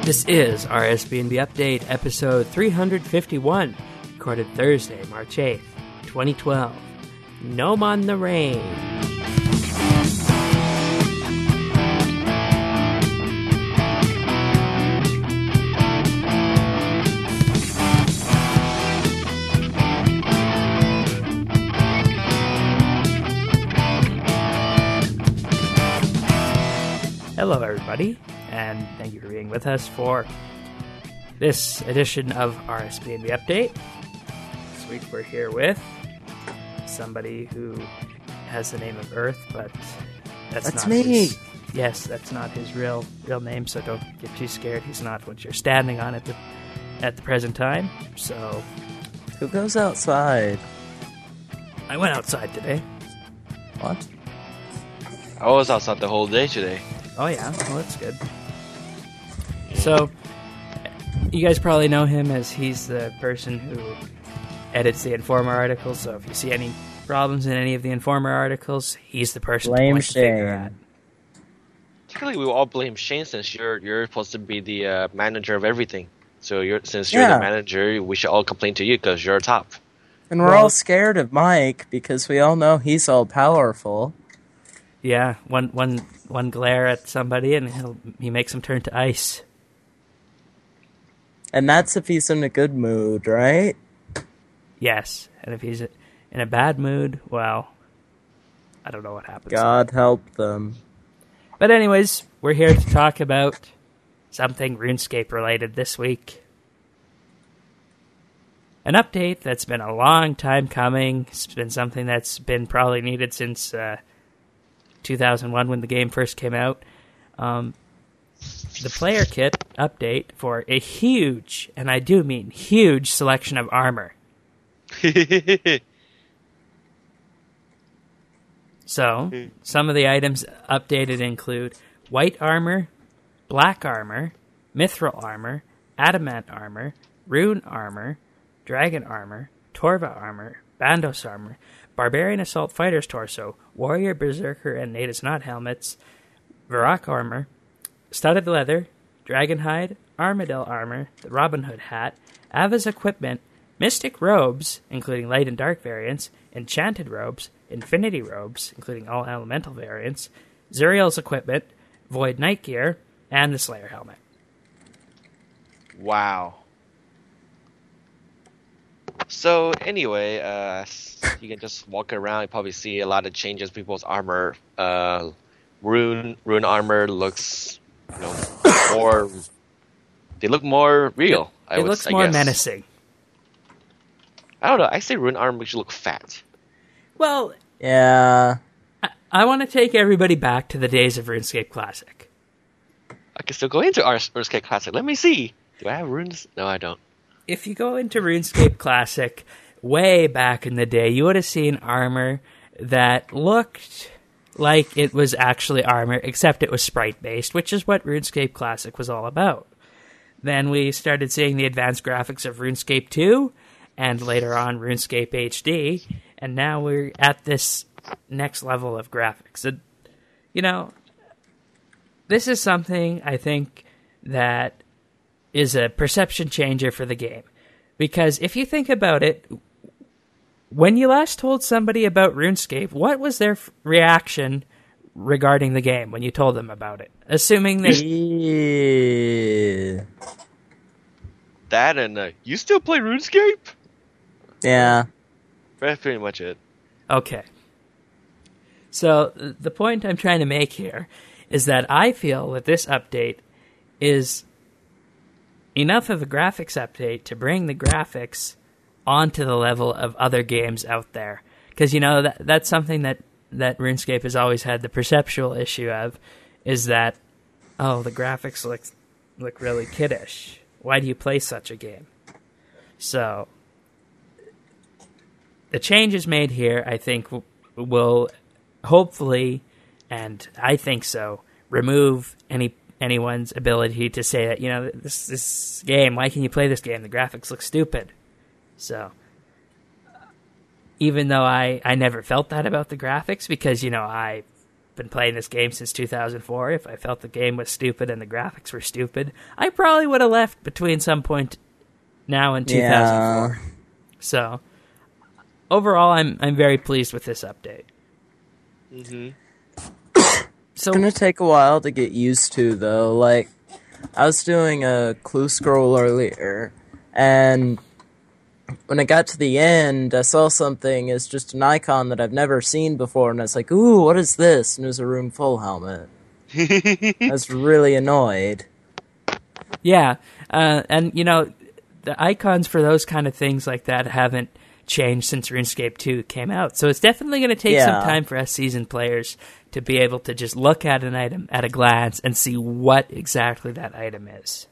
This is our SBNB Update, episode 351, recorded Thursday, March 8th, 2012. Gnome on the Rain. Hello, everybody, and thank you for being with us for this edition of our SBNB Update. This week we're here with somebody who has the name of Earth, but that's not me. Yes, that's not his real name, so don't get too scared. He's not what you're standing on at the present time. So, Who goes outside? I went outside today. What? I was outside the whole day today. Oh yeah, well that's good. So, you guys probably know him as he's the person who edits the Informer articles, so if you see any problems in any of the Informer articles, he's the person Blame to point the finger Shane. at. Technically, we will all blame Shane since you're supposed to be the manager of everything. So since you're Yeah. the manager, we should all complain to you because you're top. And we're all scared of Mike because we all know he's all powerful. Yeah, one glare at somebody and he makes them turn to ice. And that's if he's in a good mood, right? Yes, and if he's in a bad mood, well, I don't know what happens. God help them. But anyways, we're here to talk about something RuneScape related this week. An update that's been a long time coming. It's been something that's been probably needed since 2001 when the game first came out. The player kit update for a huge, and I do mean huge, selection of armor. So, some of the items updated include white armor, black armor, mithril armor, adamant armor, rune armor, dragon armor, torva armor, bandos armor, barbarian assault fighter's torso, warrior, berserker, and natives not helmets, Varrock armor, studded leather, dragon hide, armadillo armor, the Robin Hood hat, Ava's equipment, mystic robes, including light and dark variants, enchanted robes, infinity robes, including all elemental variants, Zuriel's equipment, void night gear, and the Slayer helmet. Wow. So anyway, you can just walk around. You probably see a lot of changes. People's armor, rune armor looks, more. They look more real. It looks more menacing. I don't know. I say rune armor makes you look fat. Well, Yeah. I want to take everybody back to the days of RuneScape Classic. I can still go into RuneScape Classic. Let me see. Do I have runes? No, I don't. If you go into RuneScape Classic, way back in the day, you would have seen armor that looked like it was actually armor, except it was sprite-based, which is what RuneScape Classic was all about. Then we started seeing the advanced graphics of RuneScape 2, and later on RuneScape HD, and now we're at this next level of graphics. And, this is something I think that is a perception changer for the game. Because if you think about it, when you last told somebody about RuneScape, what was their reaction regarding the game when you told them about it? Assuming they... Yeah. That and you still play RuneScape? Yeah. That's pretty much it. Okay. So the point I'm trying to make here is that I feel that this update is enough of a graphics update to bring the graphics onto the level of other games out there. Because, that's something that RuneScape has always had the perceptual issue of, is that, the graphics look really kiddish. Why do you play such a game? So, the changes made here, I think, will hopefully, and I think so, remove anyone's ability to say that, this game, why can you play this game? The graphics look stupid. So, even though I never felt that about the graphics, because, I been playing this game since 2004, if I felt the game was stupid and the graphics were stupid, I probably would have left between some point now and 2004. Yeah. So, overall, I'm very pleased with this update. Mm-hmm. So, It's gonna take a while to get used to, though. Like, I was doing a clue scroll earlier, and when I got to the end, I saw something as just an icon that I've never seen before, and I was like, ooh, what is this? And it was a Rune Full helmet. I was really annoyed. yeah, and you know, the icons for those kind of things like that haven't changed since RuneScape 2 came out. So it's definitely going to take some time for us seasoned players to be able to just look at an item at a glance and see what exactly that item is.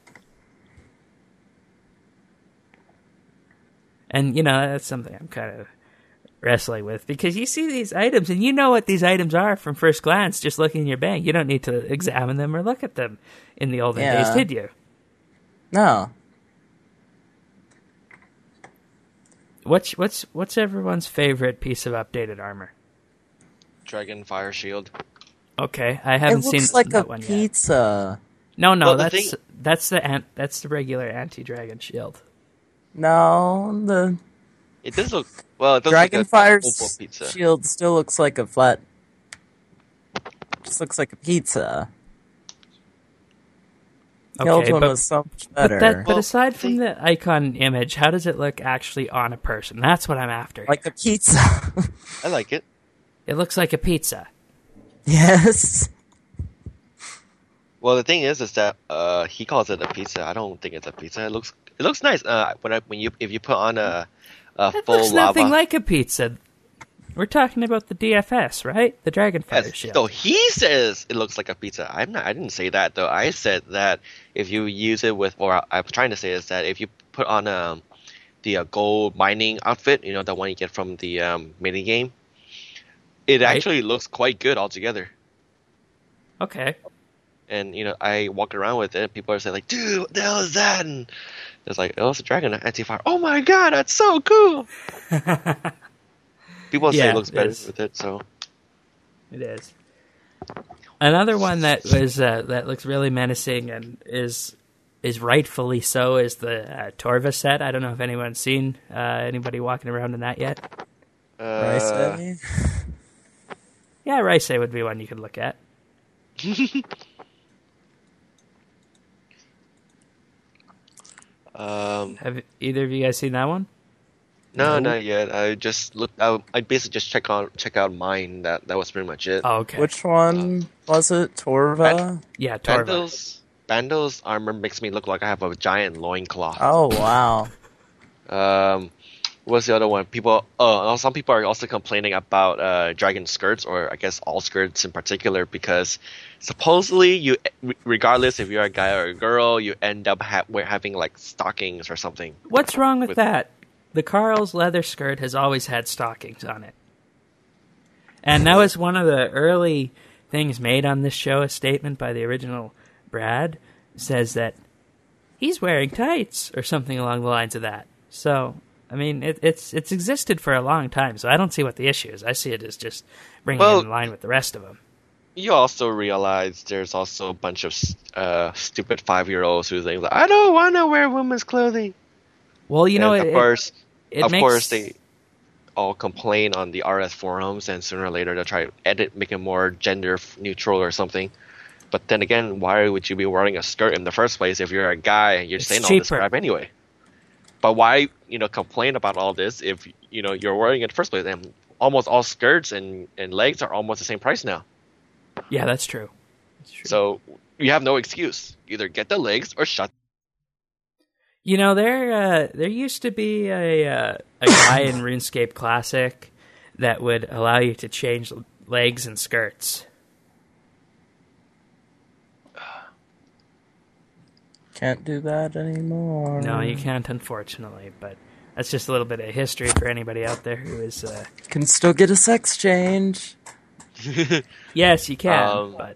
And, you know, that's something I'm kind of wrestling with, because you see these items and you know what these items are from first glance just looking in your bank. You don't need to examine them or look at them in the olden days, did you? No. What's everyone's favorite piece of updated armor? Dragon Fire Shield. Okay, I haven't seen It looks like that a one yet. pizza. No, Well, that's the regular anti-dragon shield. No, the It does look well. It does Dragonfire's look like a oval pizza. shield still looks like a flat. Just looks like a pizza. The old Okay, one but was so much better. but Well, aside from the icon image, how does it look actually on a person? That's what I'm after. Like a pizza. I like it. It looks like a pizza. Yes. Well, the thing is that he calls it a pizza. I don't think it's a pizza. It looks nice. If you put on a It full looks lava. nothing like a pizza. We're talking about the DFS, right? The Dragonfire Yes, shield. so he says it looks like a pizza. I didn't say that though. I said that if you use it with, or I'm trying to say is that if you put on the gold mining outfit, you know, the one you get from the mini game, it Right. actually looks quite good altogether. Okay. And you know, I walk around with it. People are saying like, "Dude, what the hell is that?" And it's like, "Oh, it's a dragon anti-fire." Oh my god, that's so cool! People say Yeah, it looks it better is. with it. So It is. Another one that was that looks really menacing and is rightfully so is the Torva set. I don't know if anyone's seen anybody walking around in that yet. Rice Day? Yeah, Rice would be one you could look at. Have either of you guys seen that one? No, not yet. I just looked. I basically just check out mine. That was pretty much it. Oh, okay. Which one was it? Torva? Yeah, Torva. Bando's armor makes me look like I have a giant loincloth. Oh, wow. What's the other one? Some people are also complaining about dragon skirts, or I guess all skirts in particular, because supposedly regardless if you're a guy or a girl, you end up having like stockings or something. What's wrong with that? The Carl's leather skirt has always had stockings on it. And that was one of the early things made on this show. A statement by the original Brad says that he's wearing tights or something along the lines of that. So, I mean, it's existed for a long time, so I don't see what the issue is. I see it as just bringing it in line with the rest of them. You also realize there's also a bunch of stupid 5-year-olds who think, I don't want to wear women's clothing. Well, you know, of course, makes... they all complain on the RS forums, and sooner or later they'll try to make it more gender neutral or something. But then again, why would you be wearing a skirt in the first place if you're a guy and you're saying all this crap anyway? But why, complain about all this if, you're wearing it in the first place? And almost all skirts and legs are almost the same price now. Yeah, that's true. So you have no excuse. Either get the legs or shut. There used to be a guy in RuneScape Classic that would allow you to change legs and skirts. Can't do that anymore. No, you can't, unfortunately, but that's just a little bit of history for anybody out there who is... Can still get a sex change. Yes, you can, but...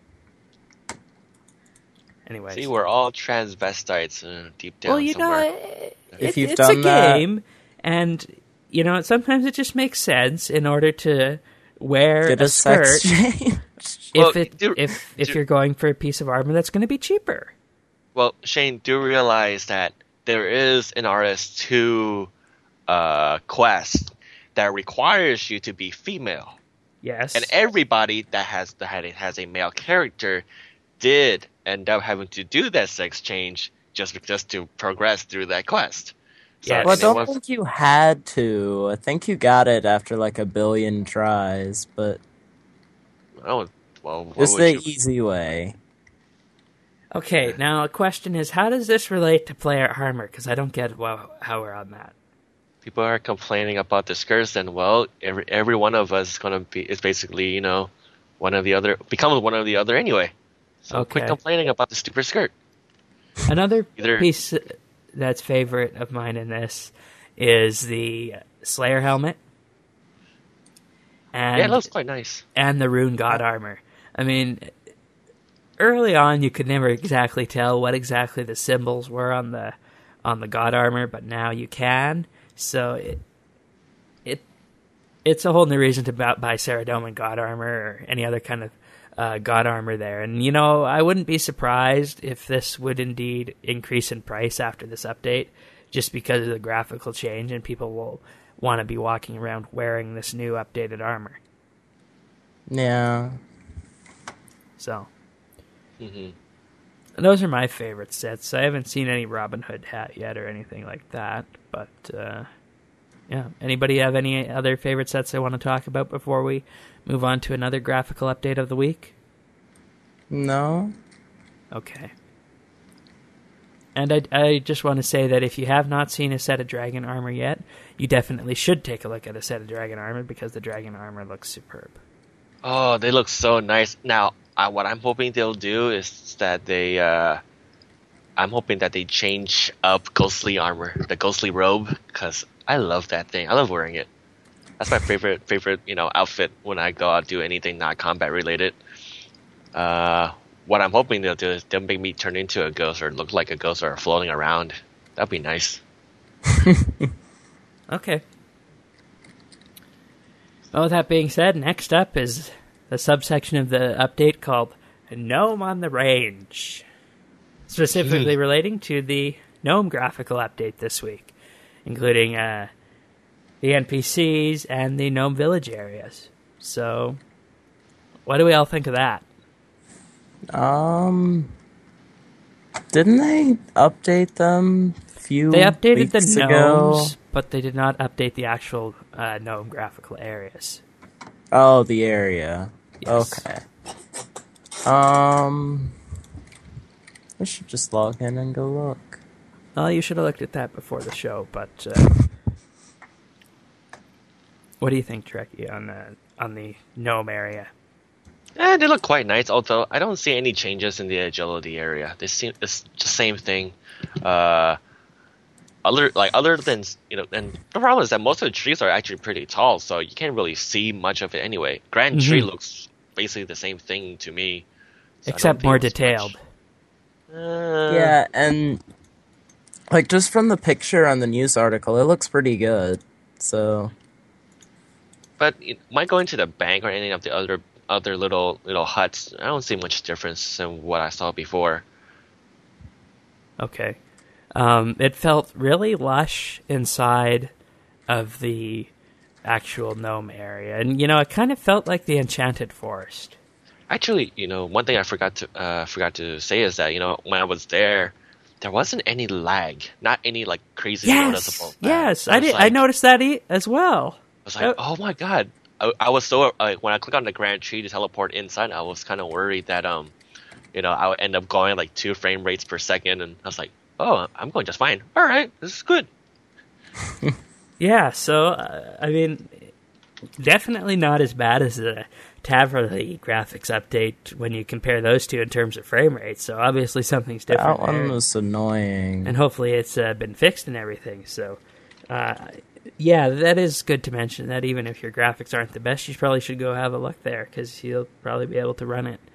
Anyways. See, we're all transvestites deep down somewhere. If you've it's done a that... game, and, sometimes it just makes sense in order to wear get a sex skirt. change. Well, if you're going for a piece of armor that's going to be cheaper. Well, Shane, do realize that there is an RS2 quest that requires you to be female. Yes. And everybody that has a male character did end up having to do that sex change just to progress through that quest. Yeah, Well, I don't think you had to. I think you got it after like 1 billion tries, but Oh, well, what it's would the you- easy way. Okay, now a question is, how does this relate to player armor? Because I don't get how we're on that. people are complaining about the skirts, and well, every one of us is basically one of the other becomes one of the other anyway. So quit Okay. complaining about the stupid skirt. Another Either- piece that's favorite of mine in this is the Slayer helmet. And, Yeah, it looks quite nice. and the Rune God armor. I mean, early on you could never exactly tell what exactly the symbols were on the God armor, but now you can. So it's a whole new reason to buy Saradomin God armor or any other kind of God armor there. And I wouldn't be surprised if this would indeed increase in price after this update, just because of the graphical change, and people will want to be walking around wearing this new updated armor. Yeah. So Hmm. those are my favorite sets. I haven't seen any Robin Hood hat yet or anything like that, but yeah. Anybody have any other favorite sets they want to talk about before we move on to another graphical update of the week? No. Okay. And I just want to say that if you have not seen a set of Dragon armor yet, you definitely should take a look at a set of Dragon armor, because the Dragon armor looks superb. Oh, they look so nice. Now, what I'm hoping they'll do is that I'm hoping that they change up Ghostly armor, the Ghostly robe, because I love that thing. I love wearing it. That's my favorite, outfit when I go out do anything not combat related. What I'm hoping they'll do is they'll make me turn into a ghost or look like a ghost or floating around. That'd be nice. Okay. Well, with that being said, next up is the subsection of the update called Gnome on the Range, specifically relating to the Gnome graphical update this week, including the NPCs and the Gnome village areas. So, what do we all think of that? Didn't they update them a few They updated the weeks gnomes, ago? but they did not update the actual Gnome graphical areas. Oh, the area. Yes. Okay. I should just log in and go look. Well, you should have looked at that before the show, but what do you think, Trekkie, on the Gnome area? They look quite nice, although I don't see any changes in the agility area. It's the same thing. Other than and the problem is that most of the trees are actually pretty tall, so you can't really see much of it anyway. Grand Tree looks basically the same thing to me, so I don't Except think more it's detailed. much. Yeah, and like just from the picture on the news article, it looks pretty good. So But might going to the bank or any of the other little huts, I don't see much difference than what I saw before. Okay. It felt really lush inside of the actual Gnome area, and it kind of felt like the Enchanted Forest. Actually, one thing I forgot to say is that when I was there wasn't any lag, not any like crazy noticeable lag. Yes, I was I noticed that as well. I was like, oh my god! I was so when I clicked on the Grand Tree to teleport inside, I was kind of worried that I would end up going like 2 frame rates per second, and I was like, oh, I'm going just fine. All right, this is good. Yeah, so I mean, definitely not as bad as the Taverly graphics update when you compare those two in terms of frame rate. So obviously something's different that one there. was annoying. And hopefully it's been fixed and everything. So, yeah, that is good to mention, that even if your graphics aren't the best, you probably should go have a look there, because you'll probably be able to run it.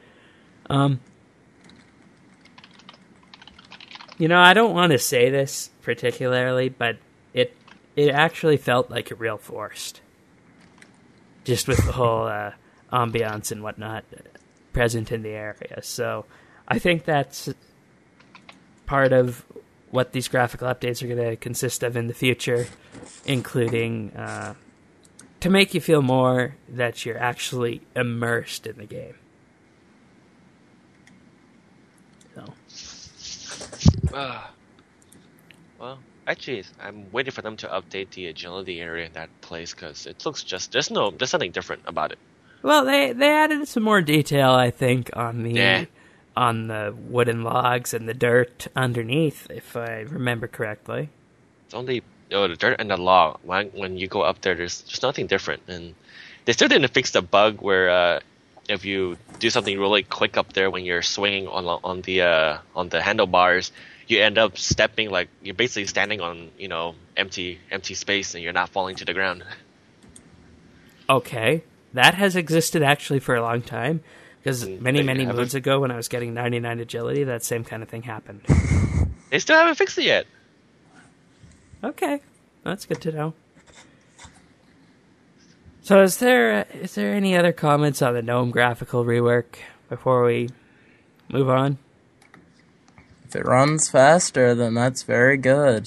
I don't want to say this particularly, but it actually felt like a real forest. Just with the whole ambiance and whatnot present in the area. So I think that's part of what these graphical updates are going to consist of in the future, including to make you feel more that you're actually immersed in the game. So. Well, actually, I'm waiting for them to update the agility area in that place because it looks just there's nothing different about it. Well, they added some more detail, I think, on the wooden logs and the dirt underneath, if I remember correctly. It's only the dirt and the log. When you go up there, there's nothing different, and they still didn't fix the bug where if you do something really quick up there when you're swinging on the handlebars, you end up stepping like you're basically standing on empty space and you're not falling to the ground. Okay, that has existed actually for a long time because many moons ago when I was getting 99 agility, that same kind of thing happened. They still haven't fixed it yet. Okay, that's good to know. So is there any other comments on the GNOME graphical rework before we move on? If it runs faster, then that's very good.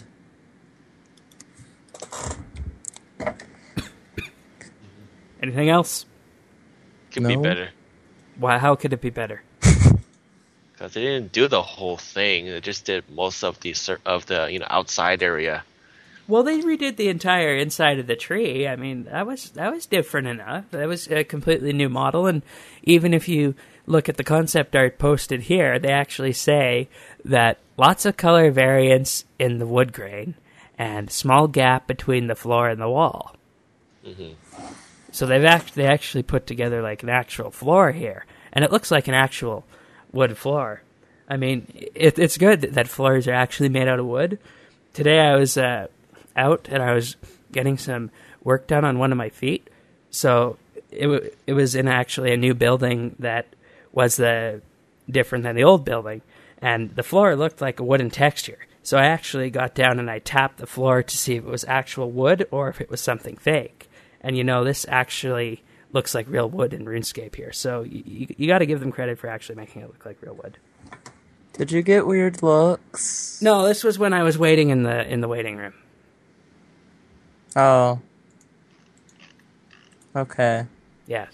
Anything else? Could be better. Why? How could it be better? Because they didn't do the whole thing. They just did most of the outside area. Well, they redid the entire inside of the tree. I mean, that was different enough. That was a completely new model, and even if you look at the concept art posted here, they actually say that lots of color variance in the wood grain and small gap between the floor and the wall. Mm-hmm. So they actually put together like an actual floor here, and it looks like an actual wood floor. I mean, it's good that floors are actually made out of wood. Today I was out and I was getting some work done on one of my feet, so it was in actually a new building that was different than the old building, and the floor looked like a wooden texture. So I actually got down and I tapped the floor to see if it was actual wood or if it was something fake. And this actually looks like real wood in RuneScape here. So you got to give them credit for actually making it look like real wood. Did you get weird looks? No, this was when I was waiting in the waiting room. Oh. Okay. Yes.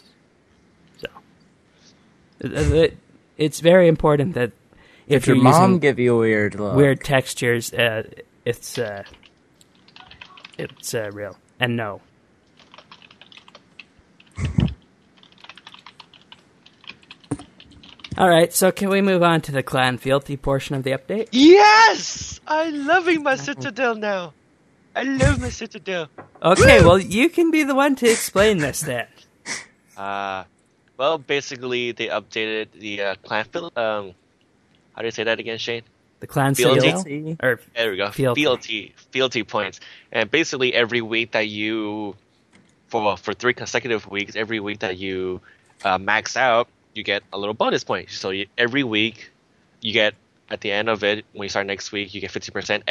So it's very important that if your you're mom using give you a weird look, weird textures, it's real. And no. All right, so can we move on to the clan fealty portion of the update? Yes! I'm loving my Citadel now. I love my Citadel. Okay, well, you can be the one to explain this then. Well, basically, they updated the clan fealty. How do you say that again, Shane? The clan fealty? Or there we go. Fealty points. And basically, every week that you, for 3 consecutive weeks, every week that you max out, you get a little bonus point. So every week, you get, at the end of it, when you start next week, you get 15%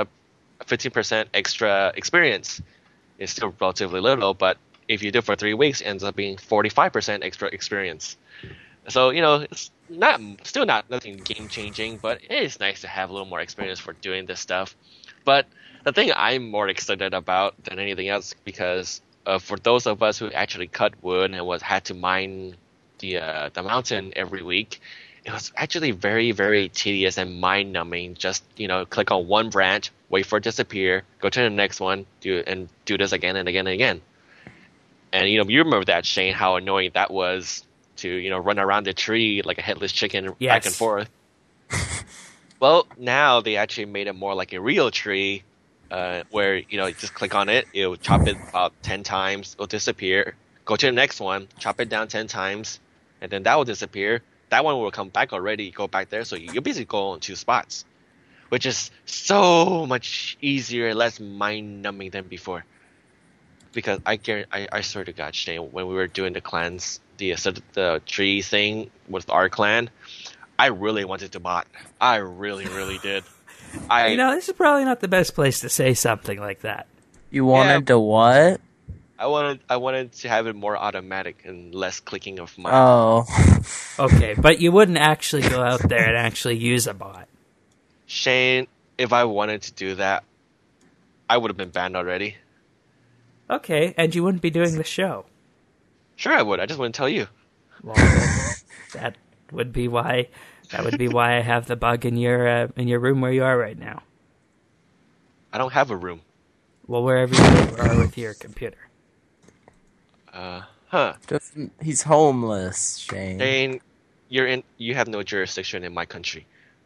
extra experience. It's still relatively little, but if you do it for 3 weeks, it ends up being 45% extra experience. So, it's still nothing game changing, but it is nice to have a little more experience for doing this stuff. But the thing I'm more excited about than anything else, because for those of us who actually cut wood and had to mine the mountain every week, it was actually very, very tedious and mind numbing. Just click on one branch, wait for it to disappear, go to the next one, do this again and again and again. And you remember that, Shane, how annoying that was to run around the tree like a headless chicken, yes, back and forth. Well, now they actually made it more like a real tree, where you just click on it, it'll chop it about 10 times, it'll disappear. Go to the next one, chop it down 10 times, and then that will disappear. That one will come back already, go back there, so you basically go on 2 spots, which is so much easier and less mind-numbing than before. Because I swear to God, Shane, when we were doing the clans, the tree thing with our clan, I really wanted to bot. I really, really did. This is probably not the best place to say something like that. You wanted to what? I wanted to have it more automatic and less clicking of my. Oh. Okay, but you wouldn't actually go out there and actually use a bot. Shane, if I wanted to do that, I would have been banned already. Okay, and you wouldn't be doing the show. Sure, I would. I just wouldn't tell you. Well, that would be why. That would be why I have the bug in your room where you are right now. I don't have a room. Well, wherever you are with your computer. Huh. He's homeless, Shane. Shane, you have no jurisdiction in my country.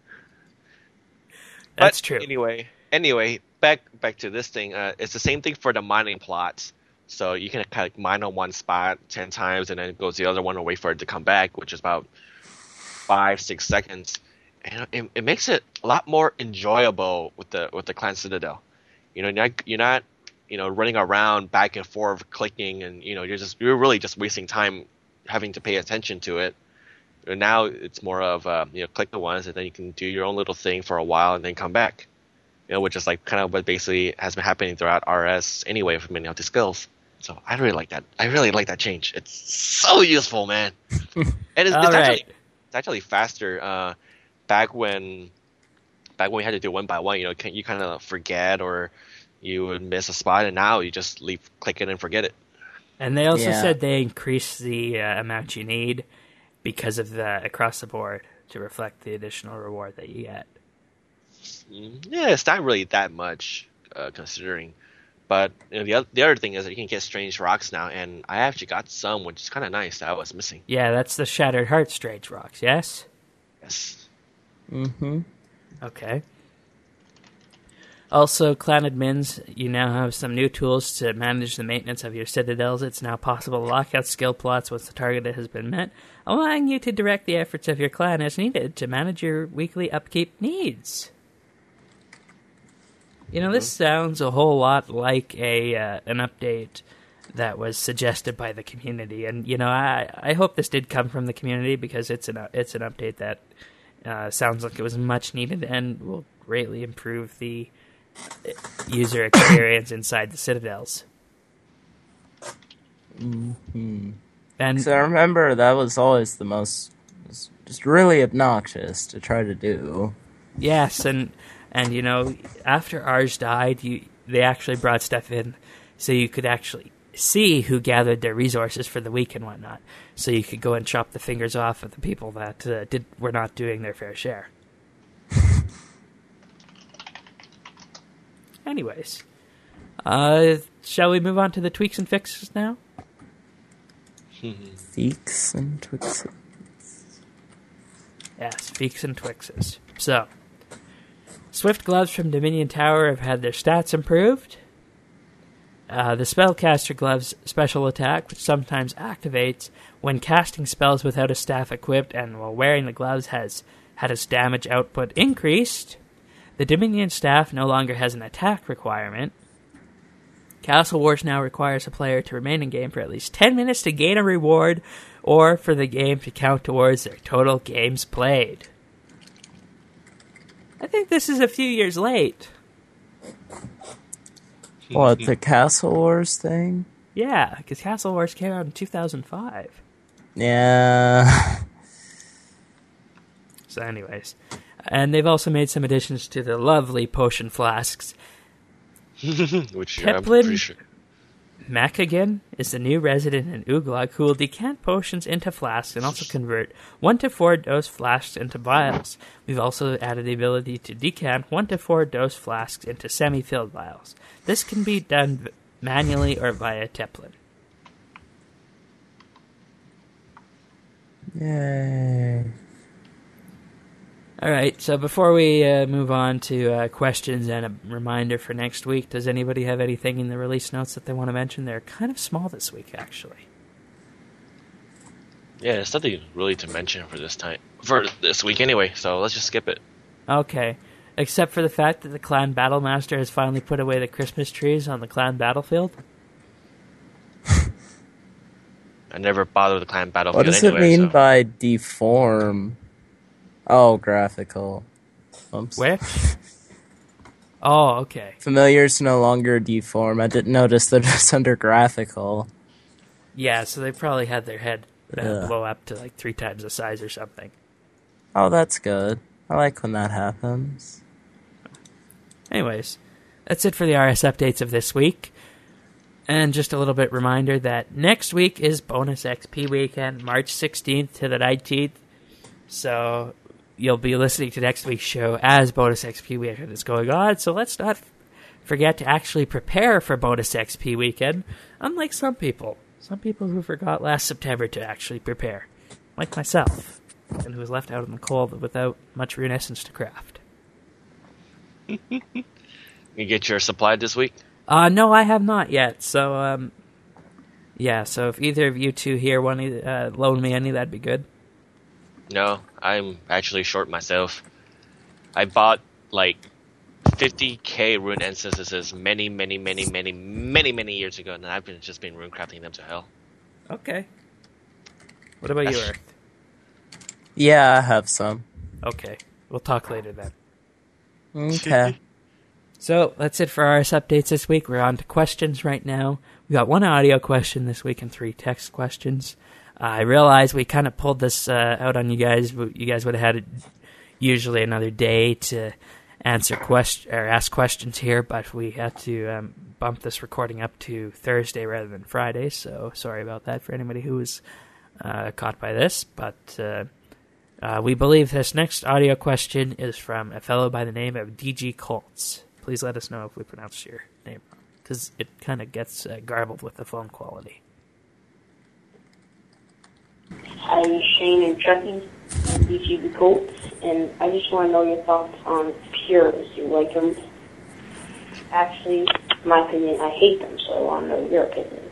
That's But true. Anyway, back to this thing. It's the same thing for the mining plots. So you can kind of mine on one spot 10 times, and then it goes the other one and wait for it to come back, which is about 5-6 seconds. And it makes it a lot more enjoyable with the Clan Citadel. You're not running around back and forth clicking, and you're really just wasting time having to pay attention to it. And now it's more of click the ones, and then you can do your own little thing for a while and then come back. Which is like kind of what basically has been happening throughout RS anyway for many of the skills. So I really like that. I really like that change. It's so useful, man. And it's actually faster. Back when we had to do one by one, you kind of forget or you would miss a spot, and now you just click it and forget it. And they also said they increased the amount you need because of the across the board to reflect the additional reward that you get. Yeah, it's not really that much considering. But the other thing is that you can get strange rocks now, and I actually got some, which is kind of nice that I was missing. Yeah, that's the Shattered Heart strange rocks, yes? Yes. Mm-hmm. Okay. Also, Clan admins, you now have some new tools to manage the maintenance of your citadels. It's now possible to lock out skill plots once the target has been met, allowing you to direct the efforts of your clan as needed to manage your weekly upkeep needs. This sounds a whole lot like an update that was suggested by the community, and I hope this did come from the community because it's an update that sounds like it was much needed and will greatly improve the user experience inside the citadels. Mm-hmm. And so I remember that was always the most just really obnoxious to try to do. Yes, and after ours died, they actually brought stuff in so you could actually see who gathered their resources for the week and whatnot. So you could go and chop the fingers off of the people that were not doing their fair share. Anyways, shall we move on to the tweaks and fixes now? Feeks and Twixes. Yes, Feeks and Twixes. So, Swift Gloves from Dominion Tower have had their stats improved. The Spellcaster Gloves special attack, which sometimes activates when casting spells without a staff equipped and while wearing the gloves, has had its damage output increased. The Dominion Staff no longer has an attack requirement. Castle Wars now requires a player to remain in game for at least 10 minutes to gain a reward, or for the game to count towards their total games played. I think this is a few years late. What, the Castle Wars thing? Yeah, because Castle Wars came out in 2005. Yeah. So anyways. And they've also made some additions to the lovely potion flasks. Which I'm Teplin pretty sure. Makagan is the new resident in Uglog who will decant potions into flasks and also convert 1 to 4 dose flasks into vials. We've also added the ability to decant 1 to 4 dose flasks into semi-filled vials. This can be done manually or via Teplin. Yay. Alright, so before we move on to questions and a reminder for next week, does anybody have anything in the release notes that they want to mention? They're kind of small this week, actually. Yeah, there's nothing really to mention for this week anyway, so let's just skip it. Okay, except for the fact that the Clan Battlemaster has finally put away the Christmas trees on the Clan Battlefield. I never bothered with the Clan Battlefield What does anyway, it mean so. by deform? Oh, graphical. Oops. Which? Oh, okay. Familiars no longer deform. I didn't notice that it's under graphical. Yeah, so they probably had their head Yeah. blow up to like 3 times the size or something. Oh, that's good. I like when that happens. Anyways, that's it for the RS updates of this week. And just a little bit reminder that next week is Bonus XP weekend, March 16th to the 19th. So you'll be listening to next week's show as Bonus XP weekend is going on. So let's not forget to actually prepare for Bonus XP weekend, unlike some people. Some people who forgot last September to actually prepare, like myself, and who was left out in the cold without much Rune Essence to craft. You get your supply this week? No, I have not yet. So, yeah. So if either of you two here want to loan me any, that'd be good. No, I'm actually short myself. I bought like 50k rune instances many years ago, and I've just been rune crafting them to hell. Okay. What about you, Earth? Yeah, I have some. Okay. We'll talk later then. Okay. So that's it for RS updates this week. We're on to questions right now. We got 1 audio question this week and 3 text questions. I realize we kind of pulled this out on you guys. You guys would have had usually another day to answer ask questions here, but we had to bump this recording up to Thursday rather than Friday. So sorry about that for anybody who was caught by this. But we believe this next audio question is from a fellow by the name of DG Colts. Please let us know if we pronounced your name wrong, because it kind of gets garbled with the phone quality. Hi, Shane and Chucky, DG Colts, and I just want to know your thoughts on Pures. You like them? Actually, in my opinion, I hate them, so I want to know your opinion.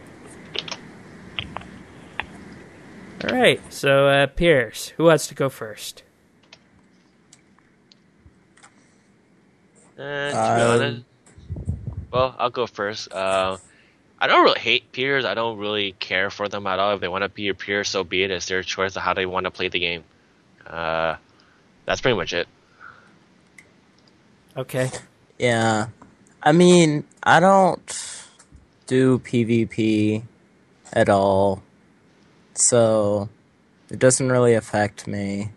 All right, so Pierce, who wants to go first? To be honest, well, I'll go first. I don't really hate peers. I don't really care for them at all. If they want to be your peer, so be it. It's their choice of how they want to play the game. That's pretty much it. Okay. Yeah. I mean, I don't do PvP at all, so it doesn't really affect me.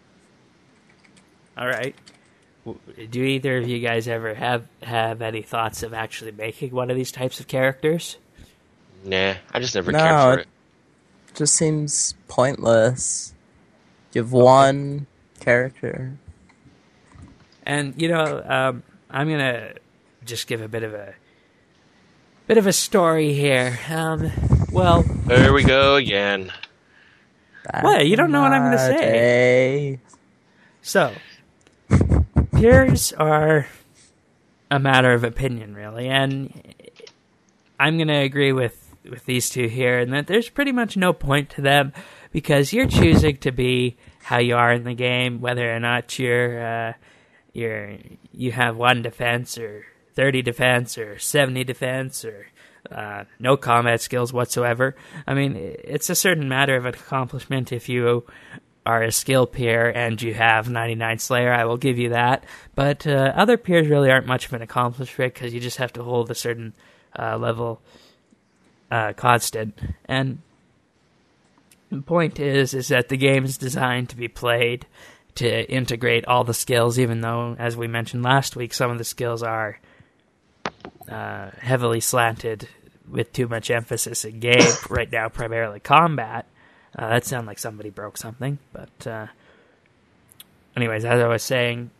All right. Do either of you guys ever have any thoughts of actually making one of these types of characters? Nah, I just never cared for it. It just seems pointless. You have one character. And I'm gonna just give a bit of a story here. Well, there we go again. What? You don't know what I'm gonna say? So, peers are a matter of opinion, really, and I'm going to agree with these two here, in that there's pretty much no point to them, because you're choosing to be how you are in the game, whether or not you have 1 defense, or 30 defense, or 70 defense, or no combat skills whatsoever. I mean, it's a certain matter of accomplishment if you are a skill peer and you have 99 Slayer, I will give you that. But other peers really aren't much of an accomplishment, because you just have to hold a certain level constant. And the point is that the game is designed to be played to integrate all the skills, even though, as we mentioned last week, some of the skills are heavily slanted with too much emphasis in game, right now primarily combat. That sounded like somebody broke something, but anyways, as I was saying,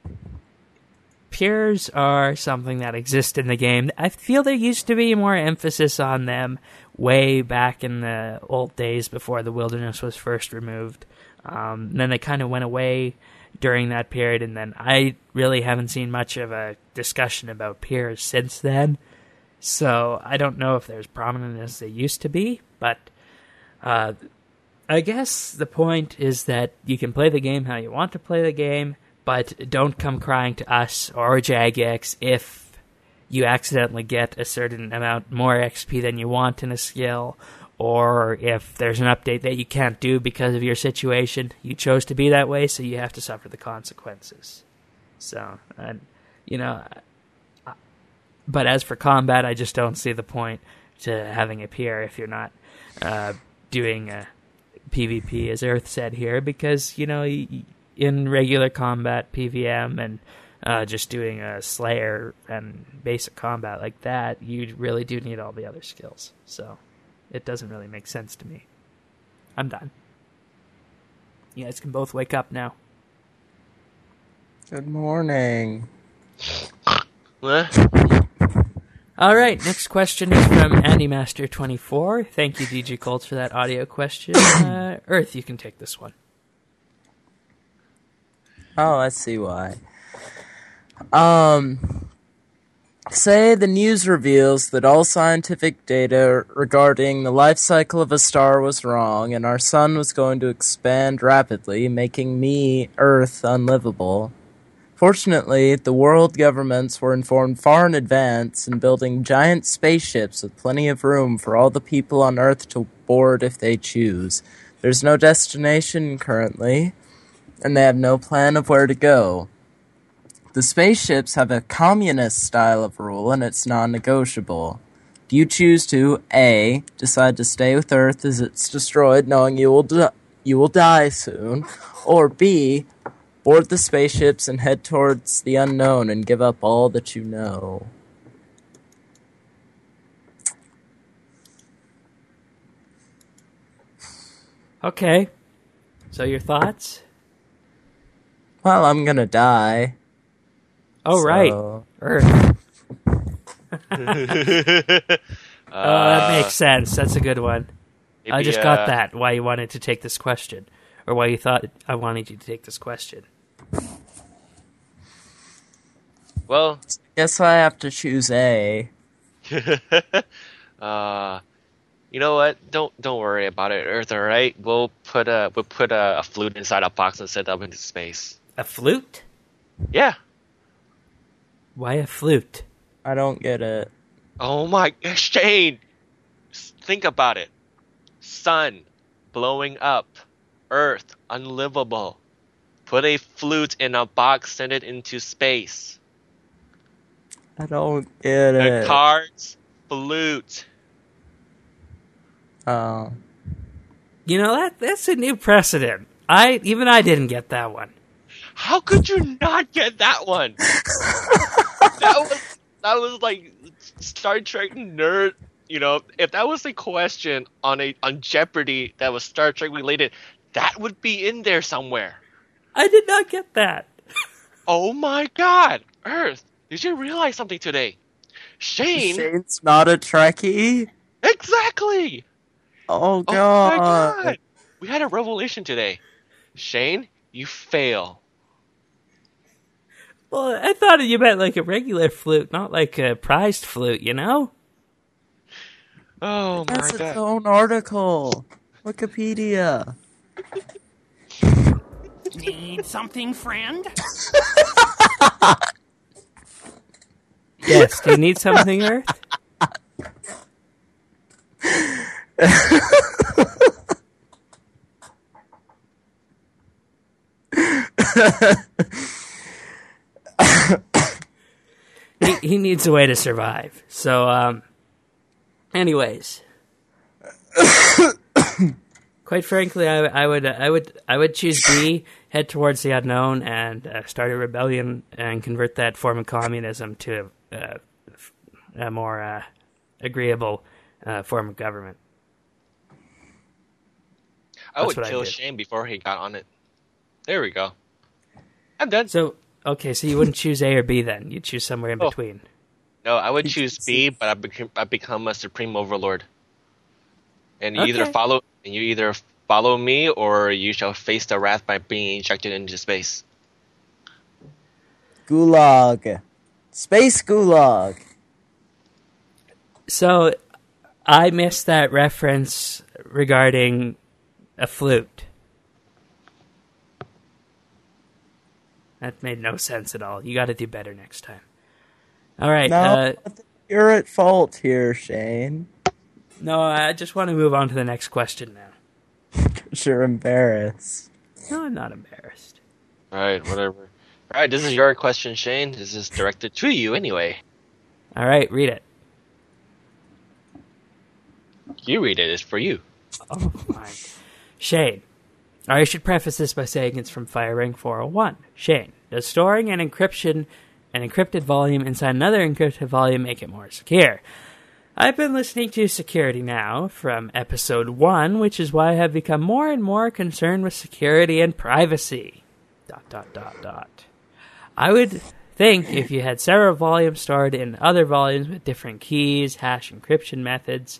peers are something that exist in the game. I feel there used to be more emphasis on them way back in the old days before the wilderness was first removed. Then they kind of went away during that period, and then I really haven't seen much of a discussion about peers since then. So I don't know if they're as prominent as they used to be, but I guess the point is that you can play the game how you want to play the game, but don't come crying to us or Jagex if you accidentally get a certain amount more XP than you want in a skill, or if there's an update that you can't do because of your situation. You chose to be that way, so you have to suffer the consequences. So, But as for combat, I just don't see the point to having a PR if you're not doing PvP, as Earth said here, because, you know, in regular combat, PVM, and just doing a Slayer and basic combat like that, you really do need all the other skills. So it doesn't really make sense to me. I'm done. You guys can both wake up now. Good morning. What? All right, next question is from AndyMaster24. Thank you, DG Colts, for that audio question. Earth, you can take this one. Oh, I see why. Say the news reveals that all scientific data regarding the life cycle of a star was wrong, and our sun was going to expand rapidly, making Earth, unlivable. Fortunately, the world governments were informed far in advance and building giant spaceships with plenty of room for all the people on Earth to board if they choose. There's no destination currently, and they have no plan of where to go. The spaceships have a communist style of rule, and it's non-negotiable. Do you choose to, A, decide to stay with Earth as it's destroyed, knowing you will die soon, or B, board the spaceships and head towards the unknown and give up all that you know? Okay. So your thoughts? Well, I'm gonna die. Oh, so... right. Earth. That makes sense. That's a good one. Maybe, I just got that, why you wanted to take this question. Or why you thought I wanted you to take this question. Well, guess I have to choose A. you know what? Don't worry about it, Earth. All right, we'll put a flute inside a box and send it up into space. A flute? Yeah. Why a flute? I don't get it. Oh my, Shane! Think about it. Sun blowing up, Earth unlivable. Put a flute in a box, send it into space. I don't get it. The cards, flute. Oh. You know, that's a new precedent. I didn't get that one. How could you not get that one? that was like Star Trek nerd. You know, if that was a question on Jeopardy that was Star Trek related, that would be in there somewhere. I did not get that. Oh my God, Earth! Did you realize something today? Shane's not a Trekkie? Exactly! Oh, God. Oh, my God! We had a revelation today. Shane, you fail. Well, I thought you meant like a regular flute, not like a prized flute, you know? Oh, my That's God. its own article. Wikipedia. Need something, friend? Yes, do you need something, Earth? he needs a way to survive. So, anyways, quite frankly, I would choose B, head towards the unknown, and start a rebellion and convert that form of communism to a more agreeable form of government. I That's would what I kill did. Shane before he got on it. There we go. I'm done. So, okay, so you wouldn't choose A or B then? You'd choose somewhere in between. No, I would choose B, but I become a supreme overlord. And you Okay. either follow me or you shall face the wrath by being ejected into space. Gulag. Space Gulag. So, I missed that reference regarding a flute. That made no sense at all. You got to do better next time. All right. No, you're at fault here, Shane. No, I just want to move on to the next question now. 'Cause you're embarrassed. No, I'm not embarrassed. Alright, whatever. Alright, this is your question, Shane. This is directed to you anyway. All right, read it. You read it. It's for you. Oh, my. Shane. I should preface this by saying it's from Firing 401. Shane, does storing an encrypted volume inside another encrypted volume make it more secure? I've been listening to Security Now from episode 1, which is why I have become more and more concerned with security and privacy. ... I would think if you had several volumes stored in other volumes with different keys, hash encryption methods,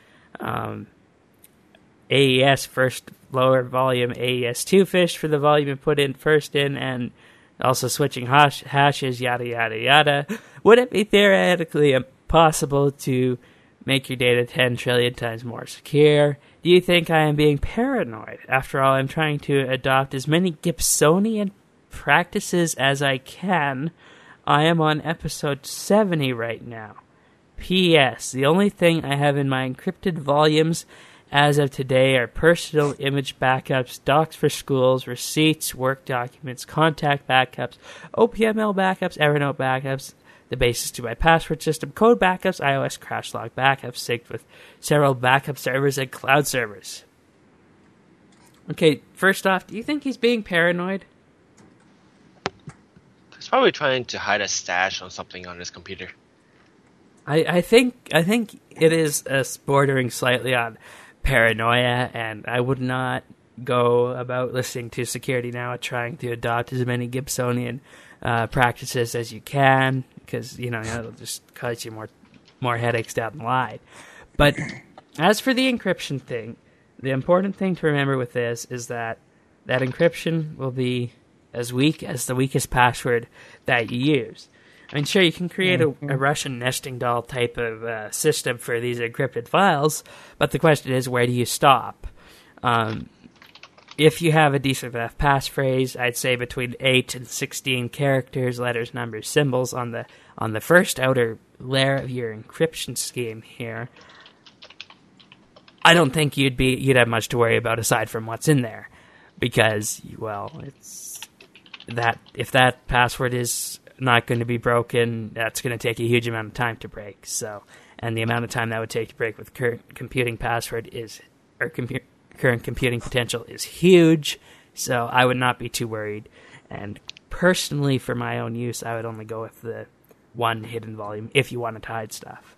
AES first lower volume, AES2 fish for the volume you put in first in, and also switching hashes, yada yada yada, would it be theoretically possible to make your data 10 trillion times more secure? Do you think I am being paranoid? After all, I'm trying to adopt as many Gibsonian practices as I can. I am on episode 70 right now. P.S. The only thing I have in my encrypted volumes as of today are personal image backups, docs for schools, receipts, work documents, contact backups, OPML backups, Evernote backups, the basis to my password system, code backups, iOS crash log backups, synced with several backup servers and cloud servers. Okay, first off, do you think he's being paranoid? He's probably trying to hide a stash on something on his computer. I think it is bordering slightly on paranoia, and I would not go about listening to Security Now trying to adopt as many Gibsonian practices as you can, because it'll just cause you more headaches down the line. But as for the encryption thing, the important thing to remember with this is that encryption will be as weak as the weakest password that you use. I mean, sure, you can create a Russian nesting doll type of system for these encrypted files, but the question is, where do you stop? If you have a decent enough passphrase, I'd say between 8 and 16 characters, letters, numbers, symbols on the first outer layer of your encryption scheme here, I don't think you'd have much to worry about aside from what's in there, because, well, it's that if that password is not going to be broken, that's going to take a huge amount of time to break. So, and the amount of time that would take to break with current computing computing potential is huge. So I would not be too worried. And personally, for my own use, I would only go with the one hidden volume if you wanted to hide stuff.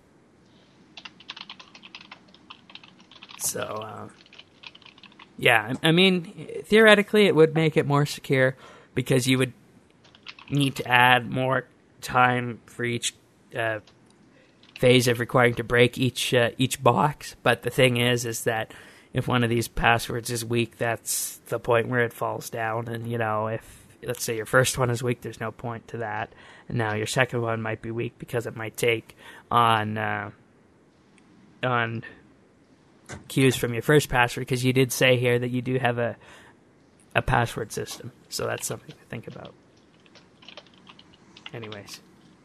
So, yeah, I mean, theoretically, it would make it more secure because you would need to add more time for each phase of requiring to break each box. But the thing is that if one of these passwords is weak, that's the point where it falls down. And if let's say your first one is weak, there's no point to that. And now your second one might be weak because it might take on cues from your first password, because you did say here that you do have a password system. So that's something to think about. Anyways.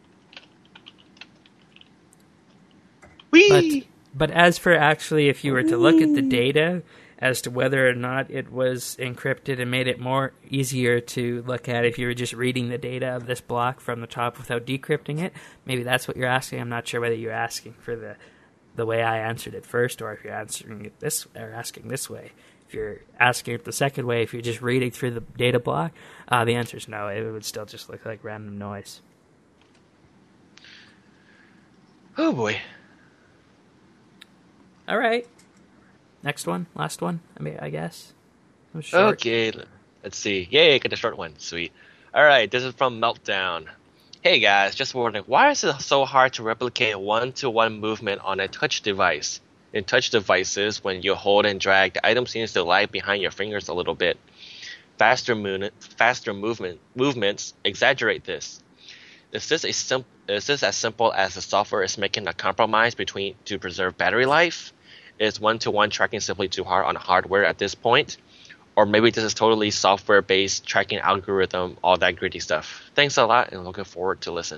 Whee! But as for actually, if you were to look at the data as to whether or not it was encrypted and made it more easier to look at if you were just reading the data of this block from the top without decrypting it, maybe that's what you're asking. I'm not sure whether you're asking for the way I answered it first, or if you're answering it asking this way. If you're asking it the second way, if you're just reading through the data block, the answer is no. It would still just look like random noise. Oh boy. All right. Next one, last one. I guess. It was short. Okay, let's see. Yay, get a short one. Sweet. All right, this is from Meltdown. Hey guys, just wondering, why is it so hard to replicate one-to-one movement on a touch device? In touch devices, when you hold and drag, the item seems to lag behind your fingers a little bit. Faster movements exaggerate this. Is this as simple as the software is making a compromise to preserve battery life? Is one-to-one tracking simply too hard on hardware at this point? Or maybe this is totally software-based tracking algorithm, all that gritty stuff. Thanks a lot, and looking forward to listen.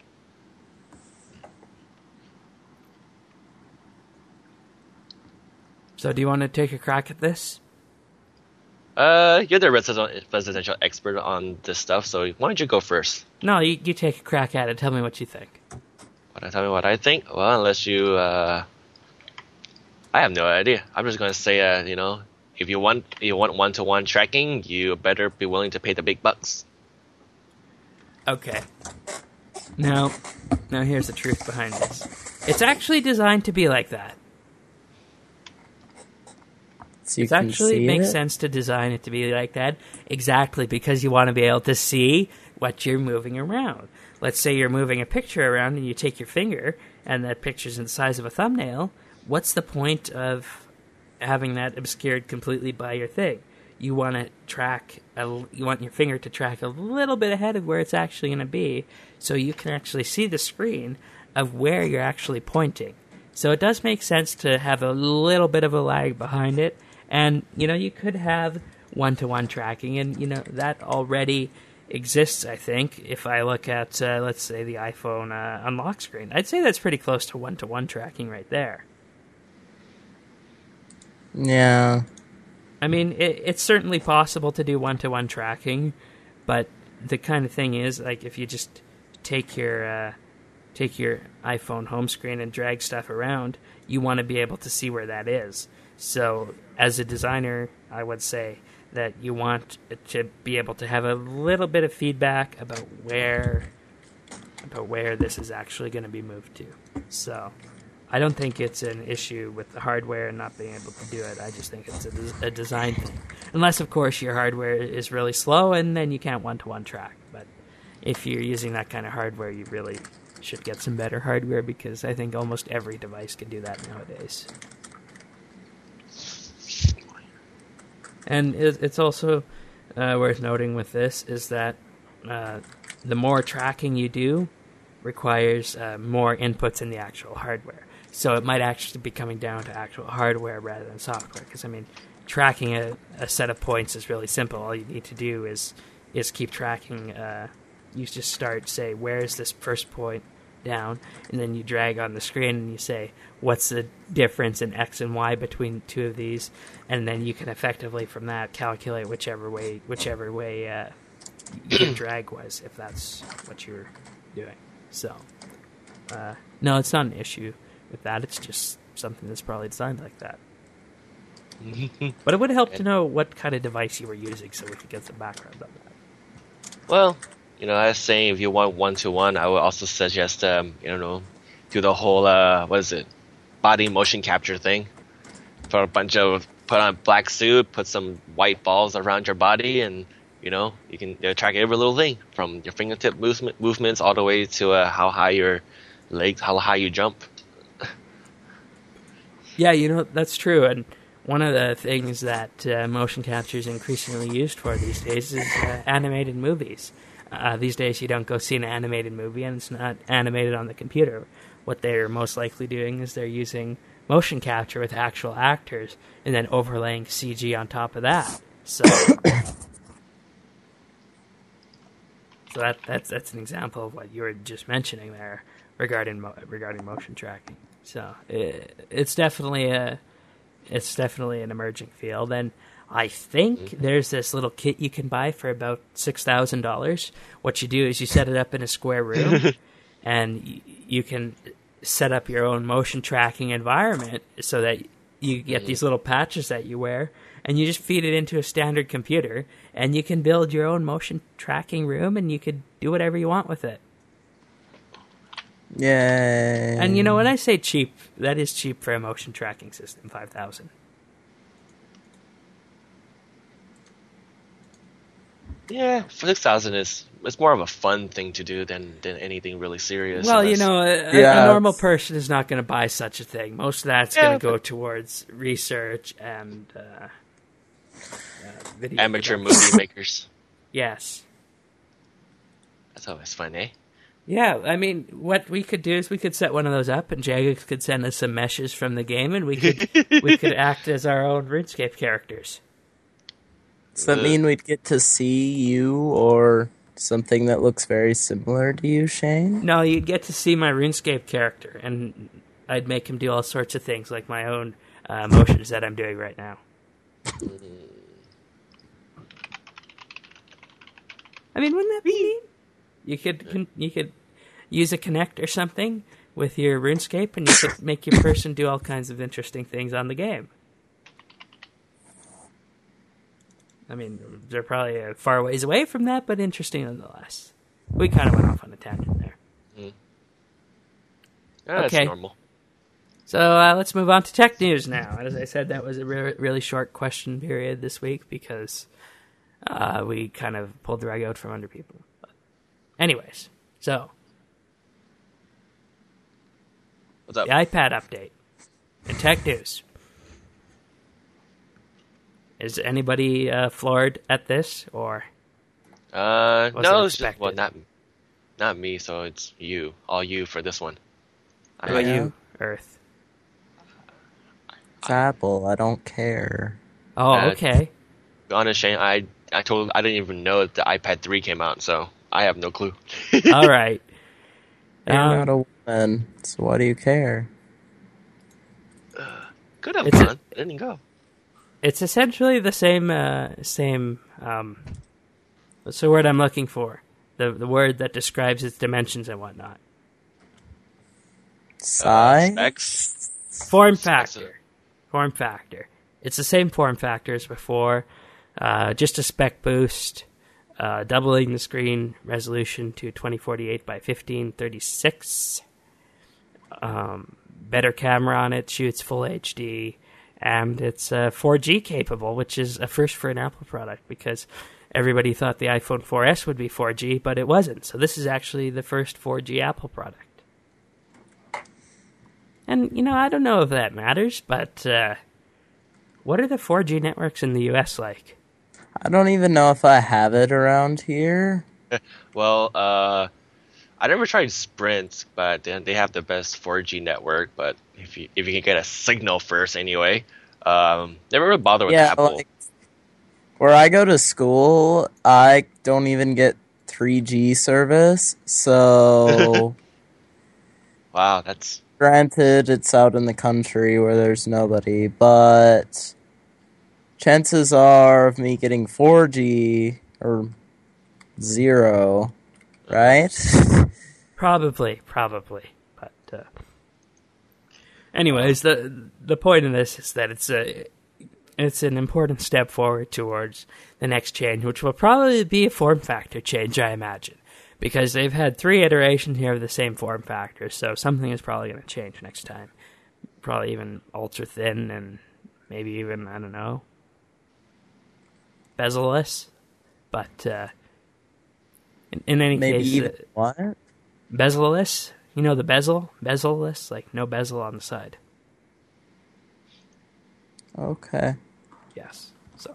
So do you want to take a crack at this? You're the residential expert on this stuff, so why don't you go first? No, you take a crack at it. Tell me what you think. Tell me what I think. Well, unless you, I have no idea. I'm just gonna say, if you want one-to-one tracking, you better be willing to pay the big bucks. Okay. Now here's the truth behind this. It's actually designed to be like that. So It actually makes sense to design it to be like that, exactly because you want to be able to see what you're moving around. Let's say you're moving a picture around and you take your finger and that picture's in the size of a thumbnail. What's the point of having that obscured completely by your thing? You want you want your finger to track a little bit ahead of where it's actually going to be, so you can actually see the screen of where you're actually pointing. So it does make sense to have a little bit of a lag behind it, and you could have one-to-one tracking, and that already exists. I think if I look at let's say the iPhone unlock screen, I'd say that's pretty close to one-to-one tracking right there. Yeah. I mean, it's certainly possible to do one-to-one tracking, but the kind of thing is, like, if you just take your iPhone home screen and drag stuff around, you want to be able to see where that is. So, as a designer, I would say that you want to be able to have a little bit of feedback about where this is actually going to be moved to. So, I don't think it's an issue with the hardware and not being able to do it. I just think it's a design thing. Unless, of course, your hardware is really slow and then you can't one-to-one track. But if you're using that kind of hardware, you really should get some better hardware, because I think almost every device can do that nowadays. And it's also worth noting with this is that the more tracking you do requires more inputs in the actual hardware. So it might actually be coming down to actual hardware rather than software. Because, I mean, tracking a set of points is really simple. All you need to do is keep tracking. You just start, say, where is this first point down? And then you drag on the screen and you say, what's the difference in X and Y between two of these? And then you can effectively, from that, calculate whichever way your drag was, if that's what you're doing. So, no, it's not an issue with that. It's just something that's probably designed like that. But it would help to know what kind of device you were using so we could get some background on that. Well, I was saying if you want one-to-one, I would also suggest, do the whole, body motion capture thing. Put on a black suit, put some white balls around your body, and, you can track every little thing from your fingertip movements all the way to how high your legs, how high you jump. Yeah, that's true. And one of the things that motion capture is increasingly used for these days is animated movies. These days you don't go see an animated movie and it's not animated on the computer. What they're most likely doing is they're using motion capture with actual actors and then overlaying CG on top of that. So, that's an example of what you were just mentioning there regarding motion tracking. So it's definitely an emerging field, and I think there's this little kit you can buy for about $6,000. What you do is you set it up in a square room, and you can set up your own motion tracking environment so that you get these little patches that you wear, and you just feed it into a standard computer, and you can build your own motion tracking room, and you could do whatever you want with it. Yay. And when I say cheap, that is cheap for a motion tracking system, $5,000. Yeah, $6,000 it's more of a fun thing to do than anything really serious. Well, a normal person is not going to buy such a thing. Most of that's going to go towards research and video amateur movie makers. Yes. That's always fun, eh? Yeah, I mean, what we could do is we could set one of those up, and Jagex could send us some meshes from the game, and we could act as our own RuneScape characters. Does that mean we'd get to see you or something that looks very similar to you, Shane? No, you'd get to see my RuneScape character, and I'd make him do all sorts of things, like my own motions that I'm doing right now. I mean, wouldn't that be neat? You could use a Kinect or something with your RuneScape, and you could make your person do all kinds of interesting things on the game. I mean, they're probably a far ways away from that, but interesting nonetheless. We kind of went off on a tangent there. Yeah, Okay. That's normal. So let's move on to tech news now. As I said, that was a really short question period this week because we kind of pulled the rug out from under people. But anyways, so What's up? the iPad update and tech news. Is anybody floored at this, or No, it it's just, expected? well, not me. So it's you, all you for this one. what about you, Earth? It's Apple. I don't care. Oh, okay. Honest, Shane, I didn't even know that the iPad 3 came out, so I have no clue. All right. You're not a woman, so why do you care? Could have It's fun. Didn't go. It's essentially the same. What's the word I'm looking for? The word that describes its dimensions and whatnot. Size? Specs. Form factor. Form factor. It's the same form factor as before. Just a spec boost, doubling the screen resolution to 2048 by 1536. Better camera on it, shoots full HD, and it's 4G capable, which is a first for an Apple product because everybody thought the iPhone 4S would be 4G, but it wasn't. So this is actually the first 4G Apple product. And, I don't know if that matters, but what are the 4G networks in the US like? I don't even know if I have it around here. Well, I never tried Sprint, but they have the best 4G network. But if you can get a signal first, anyway, never really bother with Apple. Like, where I go to school, I don't even get 3G service. So, Wow, that's granted, it's out in the country where there's nobody, but chances are of me getting 4G or 0, right? Probably. But anyways, the point of this is that it's an important step forward towards the next change, which will probably be a form factor change, I imagine, because they've had 3 iterations here of the same form factor, so something is probably going to change next time. Probably even ultra thin and maybe even, I don't know, bezel-less. But in any Maybe case, even what? bezel-less. You know the bezel? Bezel-less? Like no bezel on the side. Okay. Yes. So,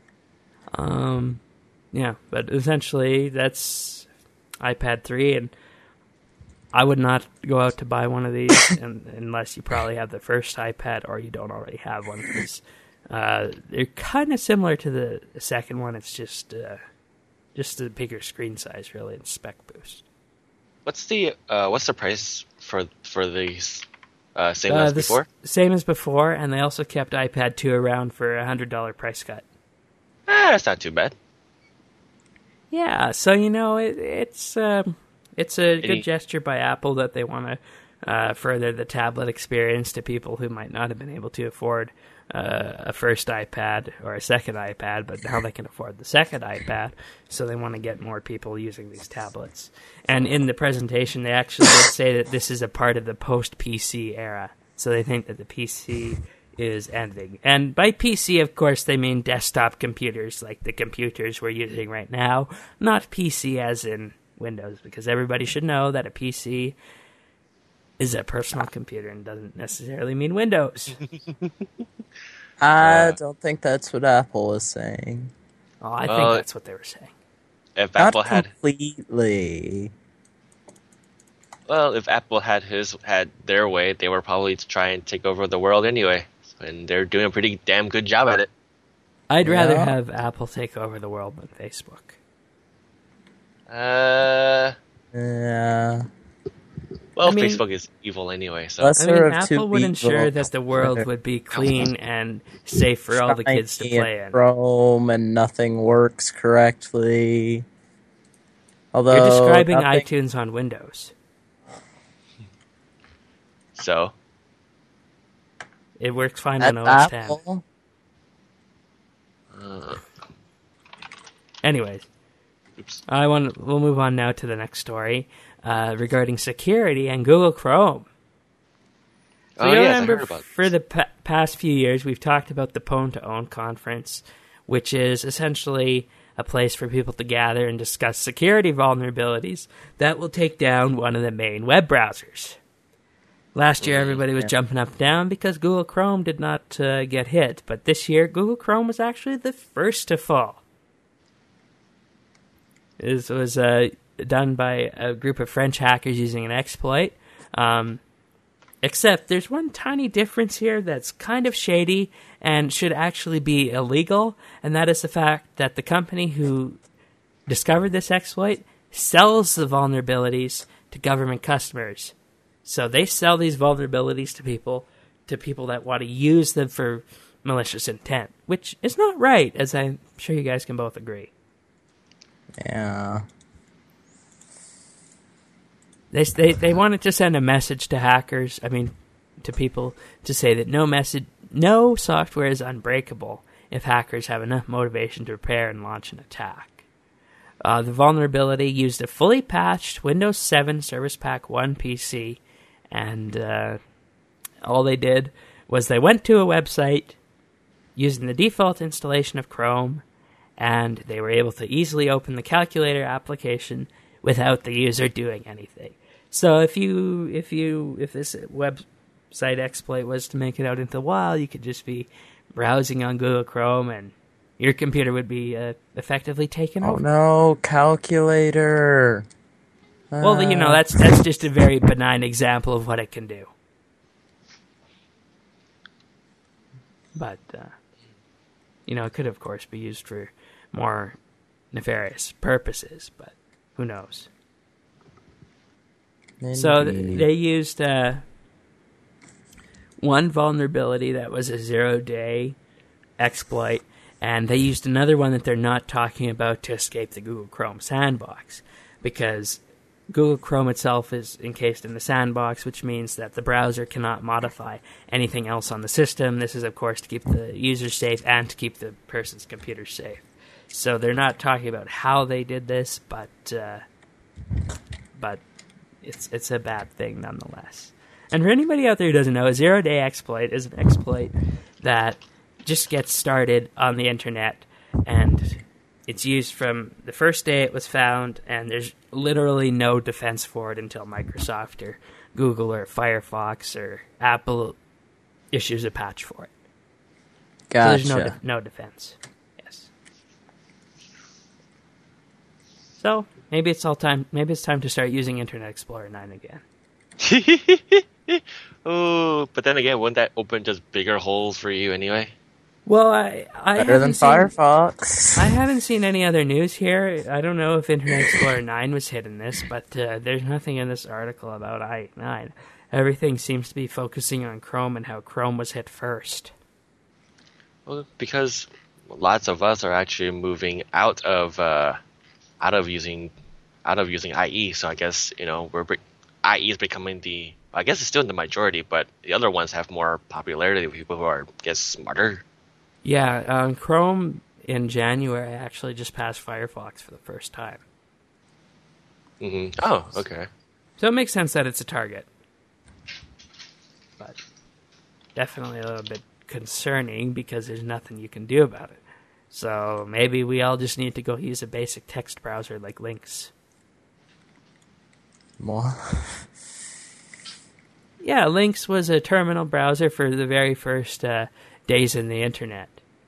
yeah, but essentially that's iPad 3, and I would not go out to buy one of these unless you probably have the first iPad or you don't already have one, because they're kind of similar to the second one. It's just a bigger screen size, really, and spec boost. what's the price for these same as before? Same as before, and they also kept iPad 2 around for a $100 price cut. That's not too bad. Yeah, so it's a good gesture by Apple that they want to further the tablet experience to people who might not have been able to afford a first iPad or a second iPad, but now they can afford the second iPad, so they want to get more people using these tablets. And in the presentation, they actually did say that this is a part of the post-PC era, so they think that the PC is ending. And by PC, of course, they mean desktop computers, like the computers we're using right now, not PC as in Windows, because everybody should know that a PC is a personal computer and doesn't necessarily mean Windows. I don't think that's what Apple was saying. Oh, I think that's what they were saying. If Not Apple had completely. Well, if Apple had their way, they were probably to try and take over the world anyway, and they're doing a pretty damn good job at it. I'd rather Yeah. have Apple take over the world than Facebook. Yeah. Well, I mean- Facebook is evil anyway, so Lesser of two Apple would ensure evils. that the world would be clean and safe for all the kids to Shiny play and in. Chrome and nothing works correctly. Although You're describing nothing- iTunes on Windows. So It works fine At on OS 10. Apple? Anyways, oops. we'll move on now to the next story regarding security and Google Chrome. So Oh you yes, I remember heard about for the past few years, we've talked about the Pwn to Own conference, which is essentially a place for people to gather and discuss security vulnerabilities that will take down one of the main web browsers. Last year, everybody was jumping up and down because Google Chrome did not get hit, but this year, Google Chrome was actually the first to fall. This was done by a group of French hackers using an exploit. Except there's one tiny difference here that's kind of shady and should actually be illegal, and that is the fact that the company who discovered this exploit sells the vulnerabilities to government customers. So they sell these vulnerabilities to people that want to use them for malicious intent, which is not right, as I'm sure you guys can both agree. Yeah. They wanted to send a message to hackers, to people, to say that no software is unbreakable if hackers have enough motivation to prepare and launch an attack. The vulnerability used a fully patched Windows 7 Service Pack 1 PC, and all they did was they went to a website using the default installation of Chrome, and they were able to easily open the calculator application without the user doing anything. So if this website exploit was to make it out into the wild, you could just be browsing on Google Chrome and your computer would be effectively taken over. Oh no, calculator. Well, that's just a very benign example of what it can do. But, it could, of course, be used for more nefarious purposes, but who knows? Indeed. So they used one vulnerability that was a 0-day exploit, and they used another one that they're not talking about to escape the Google Chrome sandbox, because Google Chrome itself is encased in the sandbox, which means that the browser cannot modify anything else on the system. This is, of course, to keep the user safe and to keep the person's computer safe. So they're not talking about how they did this, but it's a bad thing nonetheless. And for anybody out there who doesn't know, a 0-day exploit is an exploit that just gets started on the internet, and it's used from the first day it was found, and there's literally no defense for it until Microsoft or Google or Firefox or Apple issues a patch for it. Gotcha. So there's no defense. Yes. So maybe it's time to start using Internet Explorer 9 again. Oh, but then again, wouldn't that open just bigger holes for you anyway? Well, I Better than Firefox. I haven't seen any other news here. I don't know if Internet Explorer 9 was hit in this, but there's nothing in this article about IE9. Everything seems to be focusing on Chrome and how Chrome was hit first. Well, because lots of us are actually moving out of using IE, so I guess IE is becoming I guess it's still in the majority, but the other ones have more popularity with people who are, I guess, smarter. Yeah, Chrome in January actually just passed Firefox for the first time. Mm-hmm. Oh, okay. So it makes sense that it's a target. But definitely a little bit concerning because there's nothing you can do about it. So maybe we all just need to go use a basic text browser like Lynx. More. Yeah, Lynx was a terminal browser for the very first days in the internet.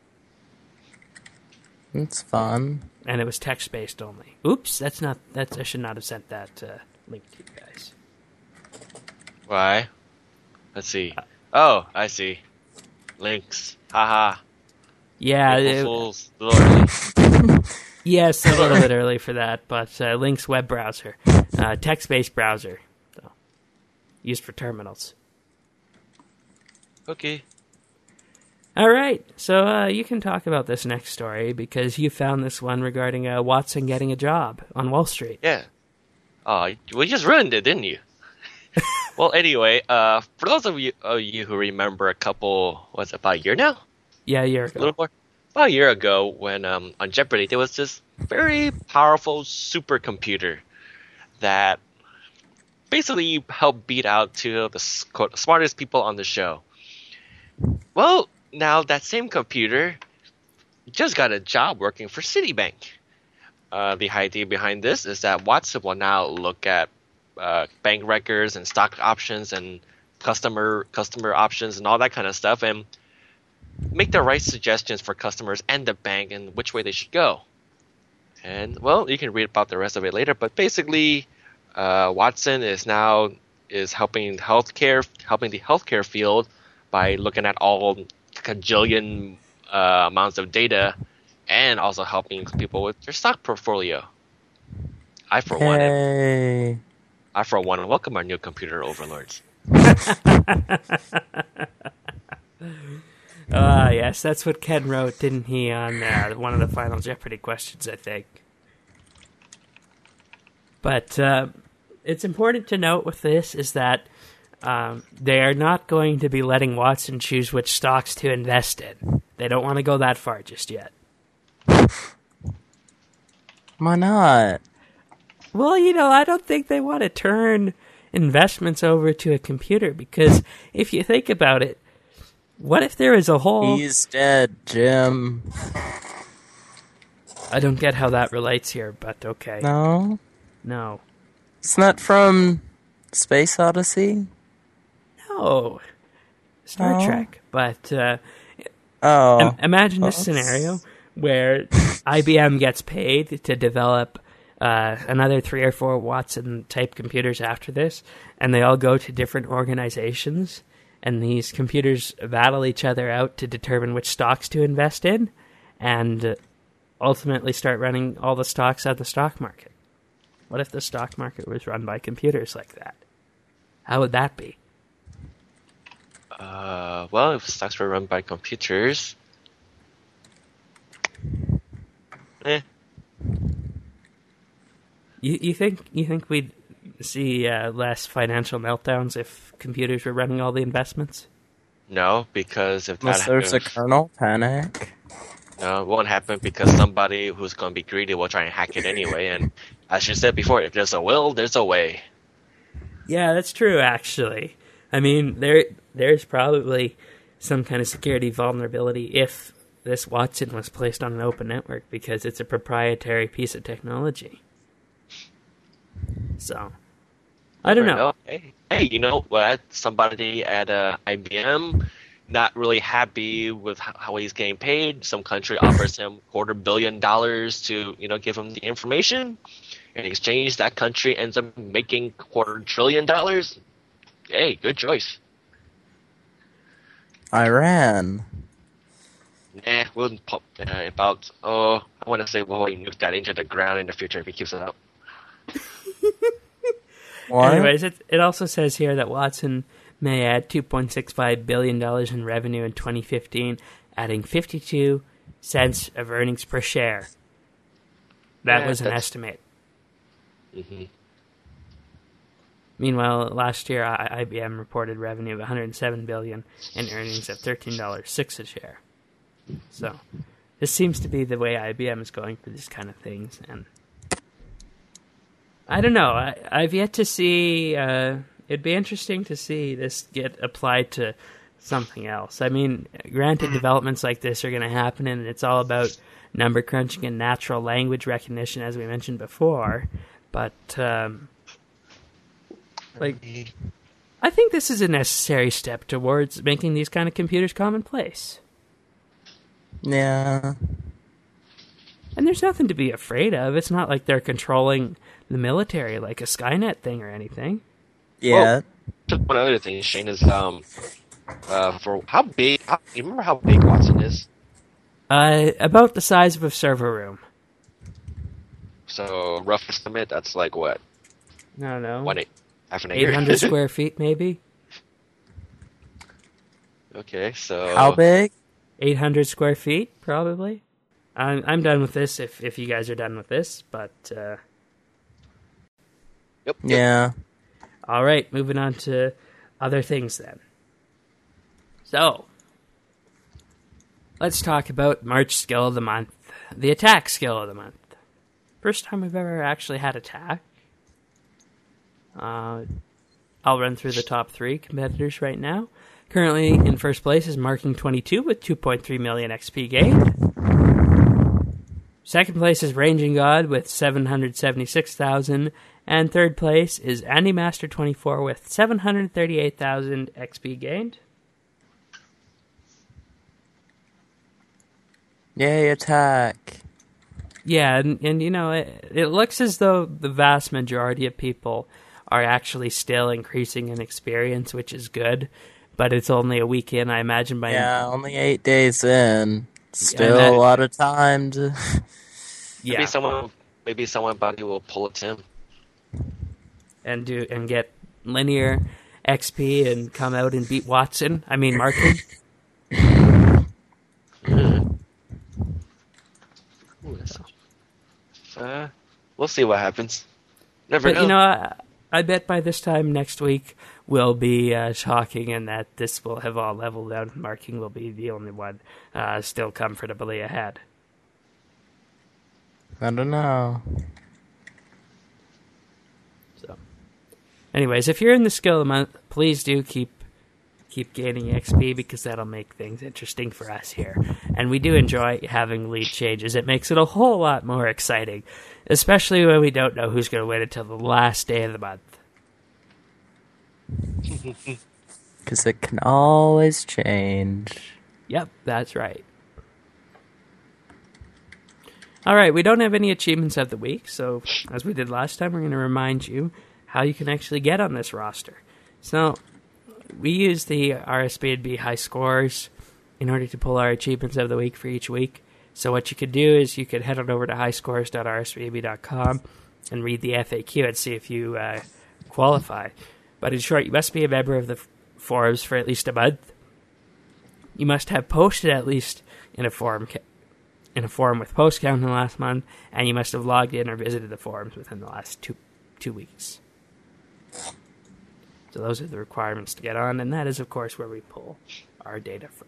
It's fun. And it was text-based only. Oops, I should not have sent that link to you guys. Why? Let's see. Oh, I see. Links. Haha. Yeah. Fools. A little early. Yes, a little bit early for that, but Lynx web browser. Text-based browser. So, used for terminals. Okay. All right, so you can talk about this next story because you found this one regarding Watson getting a job on Wall Street. Yeah. Oh, well, you just ruined it, didn't you? Well, anyway, for those of you who remember about a year now? Yeah, a year A ago. little more? About a year ago, when on Jeopardy, there was this very powerful supercomputer that basically helped beat out two of the quote, smartest people on the show. Well, now that same computer just got a job working for Citibank. The idea behind this is that Watson will now look at bank records and stock options and customer options and all that kind of stuff and make the right suggestions for customers and the bank and which way they should go. And well, you can read about the rest of it later. But basically, Watson is helping the healthcare field by looking at all cajillion amounts of data, and also helping people with their stock portfolio. I for one welcome our new computer overlords. Yes, that's what Ken wrote, didn't he, on one of the final Jeopardy questions, I think. But it's important to note with this is that they are not going to be letting Watson choose which stocks to invest in. They don't want to go that far just yet. Why not? Well, I don't think they want to turn investments over to a computer, because if you think about it, what if there is a whole... He's dead, Jim. I don't get how that relates here, but okay. No? No. It's not from Space Odyssey? No. Star No. Trek. But Oh. imagine this scenario where IBM gets paid to develop another 3 or 4 Watson-type computers after this, and they all go to different organizations, and these computers battle each other out to determine which stocks to invest in, and ultimately start running all the stocks out of the stock market. What if the stock market was run by computers like that? How would that be? Well, if stocks were run by computers, You think we'd see less financial meltdowns if computers were running all the investments? no, because if Unless that there's a happens, kernel panic. no, it won't happen because somebody who's going to be greedy will try and hack it anyway. And as you said before, if there's a will, there's a way. Yeah, that's true, actually. I mean, there's probably some kind of security vulnerability if this Watson was placed on an open network, because it's a proprietary piece of technology. So, I don't know. Hey, you know what? Somebody at IBM not really happy with how he's getting paid. Some country offers him $250 million to, give him the information. In exchange, that country ends up making $250 billion. Hey, good choice. Iran. Nah, we'll pop about. I want to say we'll nuke that into the ground in the future if he keeps it up. What? Anyways, it also says here that Watson may add $2.65 billion in revenue in 2015, adding 52 cents of earnings per share. That was an estimate. Mm-hmm. Meanwhile, last year, IBM reported revenue of $107 billion and earnings of $13.06 a share. So, this seems to be the way IBM is going for these kind of things, and I don't know. I've yet to see. It'd be interesting to see this get applied to something else. I mean, granted, developments like this are going to happen, and it's all about number crunching and natural language recognition, as we mentioned before. But I think this is a necessary step towards making these kind of computers commonplace. Yeah. And there's nothing to be afraid of. It's not like they're controlling the military like a Skynet thing or anything. Yeah. One other thing, Shane, is for how big? You remember how big Watson is? About the size of a server room. So rough estimate, that's like what? I don't know. Half an acre. 800 square feet, maybe? Okay, so How big? 800 square feet, probably. I'm done with this if you guys are done with this, but Yep. Yeah. All right, moving on to other things then. So, let's talk about March skill of the month, the attack skill of the month. First time we've ever actually had attack. I'll run through the top 3 competitors right now. Currently in first place is Marking 22 with 2.3 million XP gained. Second place is Ranging God with 776,000. And third place is Andy Master 24 with 738,000 XP gained. Yay, attack. Yeah, and you know, it looks as though the vast majority of people are actually still increasing in experience, which is good. But it's only a week in, I imagine. Yeah, only 8 days in. Still a lot of time to... Yeah. Maybe somebody will pull a Tim. And get linear XP and come out and beat Watson. I mean, Marking. We'll see what happens. Never know. But, you know, I bet by this time next week we'll be talking, and that this will have all leveled out. Marking will be the only one still comfortably ahead. I don't know. So, anyways, if you're in the skill of the month, please do keep gaining XP, because that'll make things interesting for us here. And we do enjoy having lead changes. It makes it a whole lot more exciting, especially when we don't know who's going to win until the last day of the month. Because it can always change. Yep, that's right. All right, we don't have any achievements of the week, so as we did last time, we're going to remind you how you can actually get on this roster. So, we use the RSB&B high scores in order to pull our achievements of the week for each week. So what you could do is you could head on over to highscores.rsb&b.com and read the FAQ and see if you qualify. But in short, you must be a member of the forums for at least a month. You must have posted at least in a forum with post count in the last month, and you must have logged in or visited the forums within the last two weeks. So those are the requirements to get on, and that is, of course, where we pull our data from.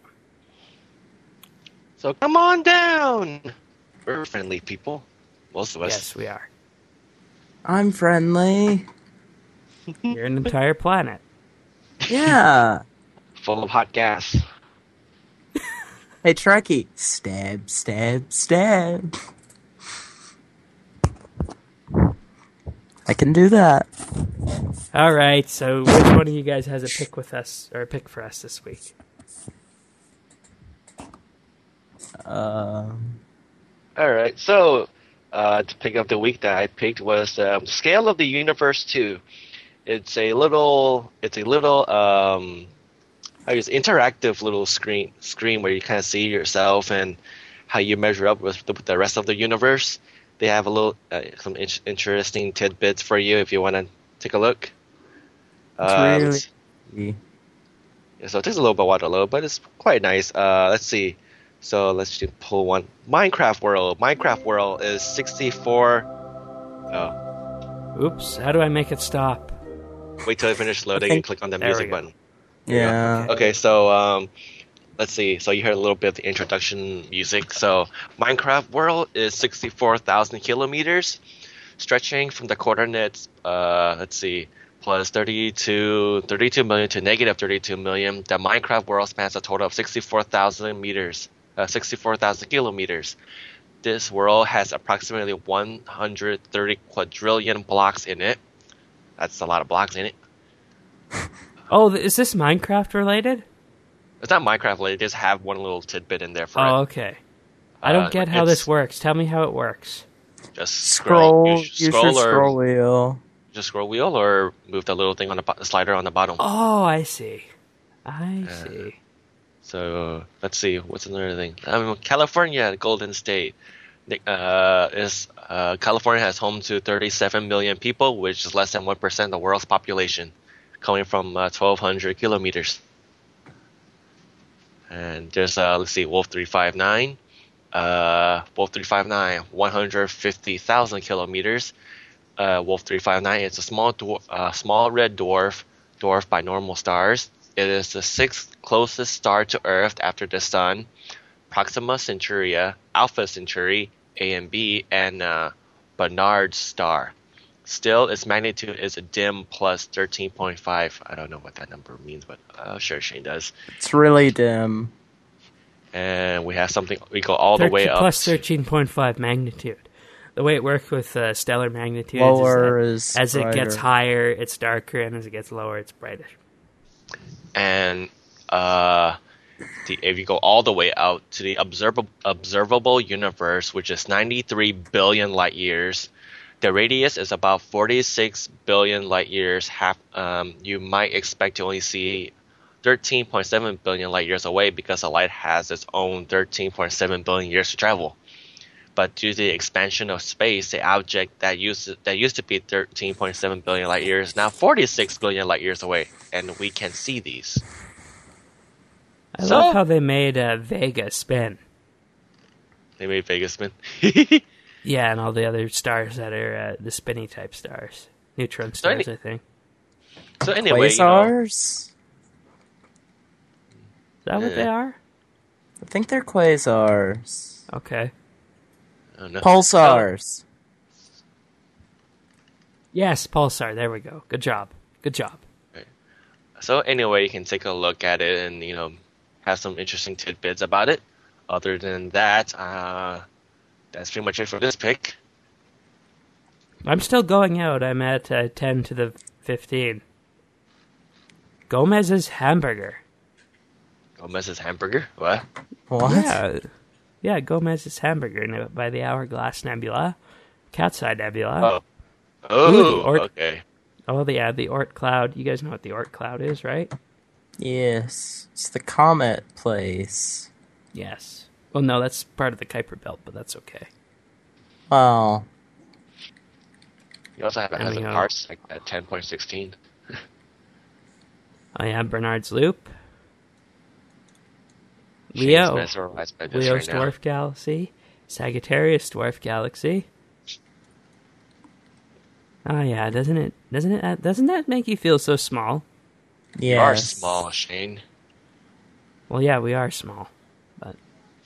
So come on down! We're friendly people. Most of us. Yes, we are. I'm friendly. You're an entire planet. Yeah. Full of hot gas. Hey, Trekkie. Stab, stab, stab. I can do that. All right, so which one of you guys has a pick for us this week? All right, so to pick up the week that I picked was Scale of the Universe 2. It's a little interactive little screen where you kind of see yourself and how you measure up with the rest of the universe. They have a little some interesting tidbits for you if you want to take a look. It's really... So it takes a little bit of while to load, but it's quite nice. Let's see. So let's just pull one. Minecraft World. Minecraft World is 64. Oh. Oops. How do I make it stop? Wait till it finishes loading and click on the music button. Yeah. Okay, so let's see. So you heard a little bit of the introduction music. So Minecraft World is 64,000 kilometers, stretching from the coordinates, let's see, plus 32 million to negative 32 million. The Minecraft World spans a total of 64,000 kilometers. This world has approximately 130 quadrillion blocks in it. That's a lot of blocks in it. Oh, is this Minecraft related? It's not Minecraft related. Just have one little tidbit in there for it. Oh, okay. I don't get how this works. Tell me how it works. Just scroll. Use your scroll wheel. Just scroll wheel or move the little thing on the slider on the bottom. Oh, I see. I see. So let's see. What's another thing? California, Golden State. California has home to 37 million people, which is less than 1% of the world's population, coming from 1,200 kilometers. And there's let's see, Wolf 359. Wolf 359, 150,000 kilometers. Wolf 359. It's a small red dwarf, dwarfed by normal stars. It is the sixth closest star to Earth after the Sun, Proxima Centuria, Alpha Centauri, A and B, and Barnard's star. Still, its magnitude is a dim plus 13.5. I don't know what that number means, but sure Shane does. It's really dim. And we have something we go all the way up. Plus 13.5 magnitude. The way it works with stellar magnitudes Lower is that as it gets higher, it's darker, and as it gets lower, it's brighter. And if you go all the way out to the observable universe, which is 93 billion light years, the radius is about 46 billion light years. You might expect to only see 13.7 billion light years away because the light has its own 13.7 billion years to travel. But due to the expansion of space, the object that used to be 13.7 billion light years is now 46 billion light years away, and we can see these. I love how they made Vega spin. They made Vega spin? Yeah, and all the other stars that are the spinny type stars. Neutron stars, I think. So anyway, Quasars? Is that what they are? I think they're quasars. Okay. Pulsars. Yes, pulsar. There we go. Good job. Good job. Right. So anyway, you can take a look at it and, have some interesting tidbits about it. Other than that, that's pretty much it for this pick. I'm still going out. I'm at 10 to the 15. Gomez's hamburger. Gomez's hamburger? What? What? Yeah, Gomez's hamburger by the Hourglass Nebula, Cat's Eye Nebula. Oh, okay. Oh, the Oort cloud. You guys know what the Oort cloud is, right? Yes. It's the comet place. Yes. Well, no, that's part of the Kuiper Belt, but that's okay. Wow. You also have another parts like at 10.16. I have Bernard's Loop. Leo's Dwarf Galaxy. Sagittarius Dwarf Galaxy. Oh yeah, doesn't that make you feel so small? Yes. You are small, Shane. Well, yeah, we are small, but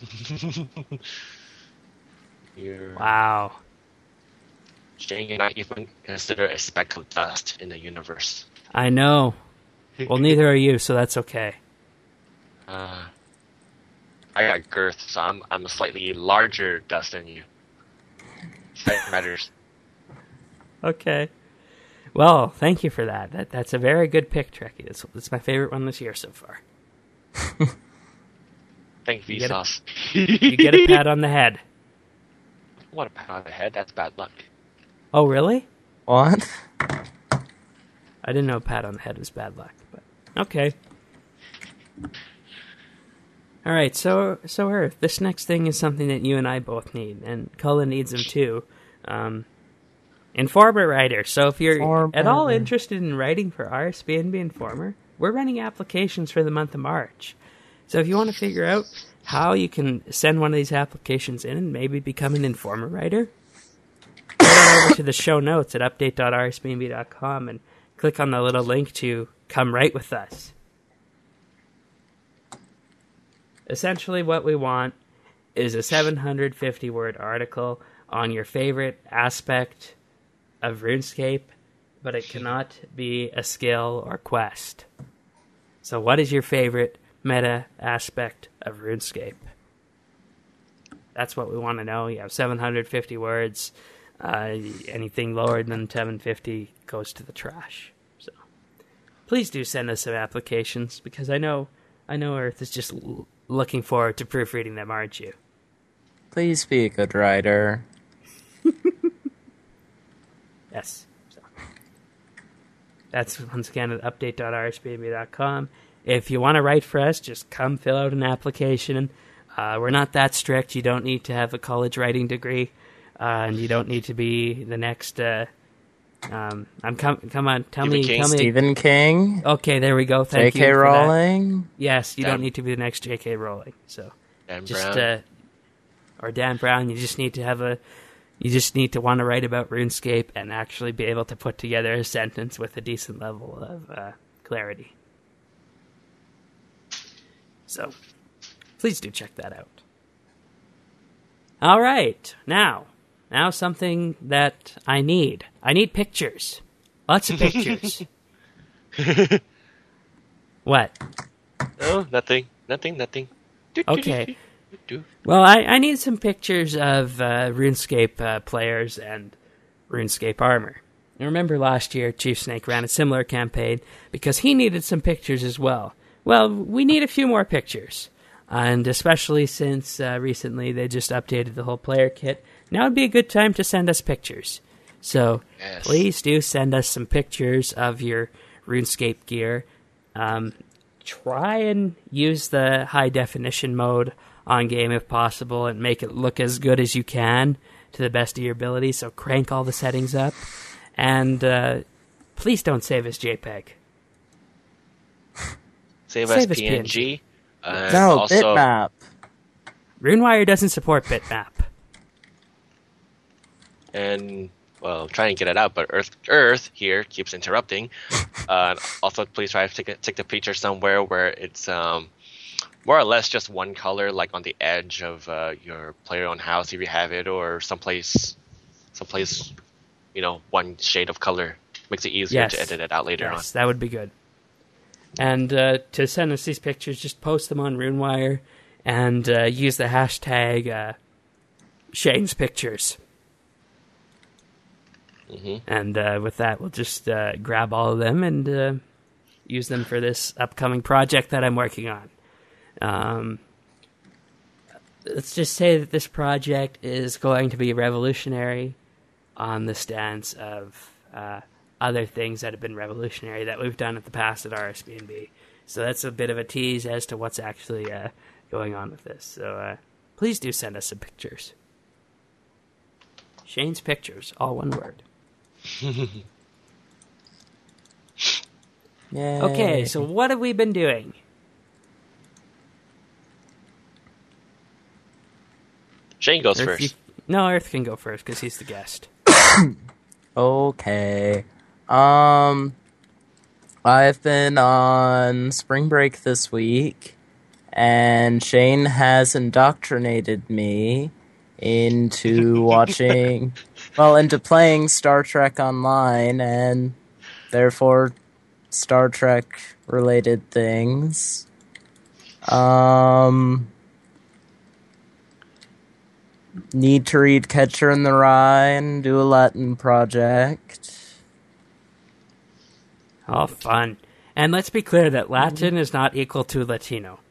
wow. Shane, you're not even considered a speck of dust in the universe. I know. Well, neither are you, so that's okay. I got girth, so I'm a slightly larger dust than you. That matters. Okay. Well, thank you for that. That's a very good pick, Trekkie. That's my favorite one this year so far. Thank you, Vsauce. You get a pat on the head. What a pat on the head? That's bad luck. Oh, really? What? I didn't know a pat on the head was bad luck, but okay. All right, so Earth, this next thing is something that you and I both need, and Cullen needs them too. Informer writer. So if you're at all interested in writing for RSBNB Informer, we're running applications for the month of March. So if you want to figure out how you can send one of these applications in and maybe become an Informer writer, head on over to the show notes at update.rsbnb.com and click on the little link to come write with us. Essentially what we want is a 750-word article on your favorite aspect of RuneScape, but it cannot be a skill or quest. So what is your favorite meta aspect of RuneScape? That's what we want to know. You have 750 words. Anything lower than 750 goes to the trash. So please do send us some applications, because I know Earth is just looking forward to proofreading them, aren't you? Please be a good writer. Yes. So that's once again at update.rsbnb.com. If you want to write for us, just come fill out an application. We're not that strict. You don't need to have a college writing degree, and you don't need to be the next. Come on, tell me. Stephen King. Okay, there we go. Thank you. J.K. Rowling. Yes, you don't need to be the next J.K. Rowling. So Dan just Brown. Or Dan Brown. You just need to have a You just need to want to write about RuneScape and actually be able to put together a sentence with a decent level of clarity. So, please do check that out. All right, now something that I need. I need pictures. Lots of pictures. What? Oh, nothing. Okay. Well, I need some pictures of RuneScape players and RuneScape armor. I remember last year Chief Snake ran a similar campaign because he needed some pictures as well. Well, we need a few more pictures. And especially since recently they just updated the whole player kit, now would be a good time to send us pictures. So please do send us some pictures of your RuneScape gear. Try and use the high definition mode on game if possible and make it look as good as you can to the best of your ability. So crank all the settings up. And please don't save as JPEG. Save as PNG. No, also, bitmap. RuneWire doesn't support bitmap. And, well, try and get it out, but Earth here keeps interrupting. Also, please try to take the picture somewhere where it's more or less just one color, like on the edge of your player-owned house if you have it, or someplace, one shade of color. Makes it easier to edit it out later on. Yes, that would be good. And to send us these pictures, just post them on RuneWire and use the hashtag Shane's Pictures. Mm-hmm. And with that, we'll just grab all of them and use them for this upcoming project that I'm working on. Let's just say that this project is going to be revolutionary on the stance of other things that have been revolutionary that we've done in the past at RSBNB. So that's a bit of a tease as to what's actually going on with this. So please do send us some pictures. Shane's Pictures, all one word. Yay. Okay, so what have we been doing? Shane goes Earth, first. No, Earth can go first because he's the guest. Okay. I've been on spring break this week, and Shane has indoctrinated me into watching, into playing Star Trek Online, and therefore Star Trek related things. Need to read Catcher in the Rye and do a Latin project. Oh, fun. And let's be clear that Latin is not equal to Latino.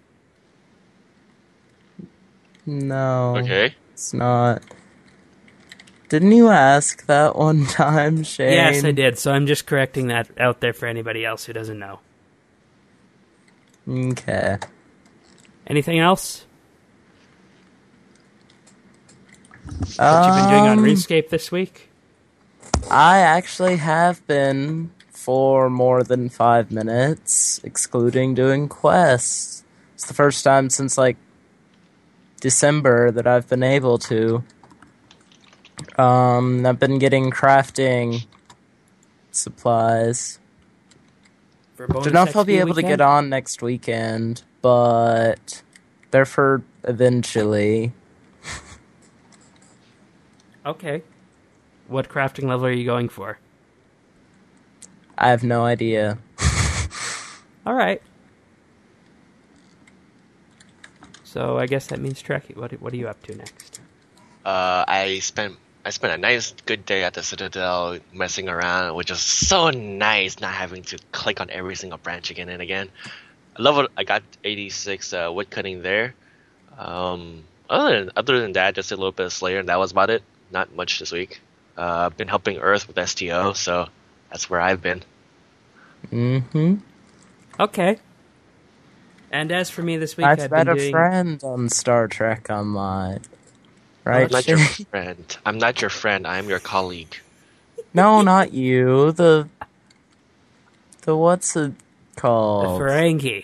No. Okay. It's not. Didn't you ask that one time, Shane? Yes, I did. So I'm just correcting that out there for anybody else who doesn't know. Okay. Anything else? What you've been doing on RuneScape this week? I actually have been for more than 5 minutes, excluding doing quests. It's the first time since, December that I've been able to. I've been getting crafting supplies. Don't know if I'll be able to get on next weekend, but they're for eventually. Okay. What crafting level are you going for? I have no idea. All right. So I guess that means Trekkie. What are you up to next? I spent a nice good day at the Citadel messing around, which is so nice not having to click on every single branch again and again. I got 86 wood cutting there. Other than that, just a little bit of Slayer, and that was about it. Not much this week. I've been helping Earth with STO, so that's where I've been. Mm-hmm. Okay. And as for me this week, I've I've met been a doing... friend on Star Trek Online. Right? I'm not your friend. I'm not your friend. I am your colleague. No, not you. The what's it called? The Ferengi.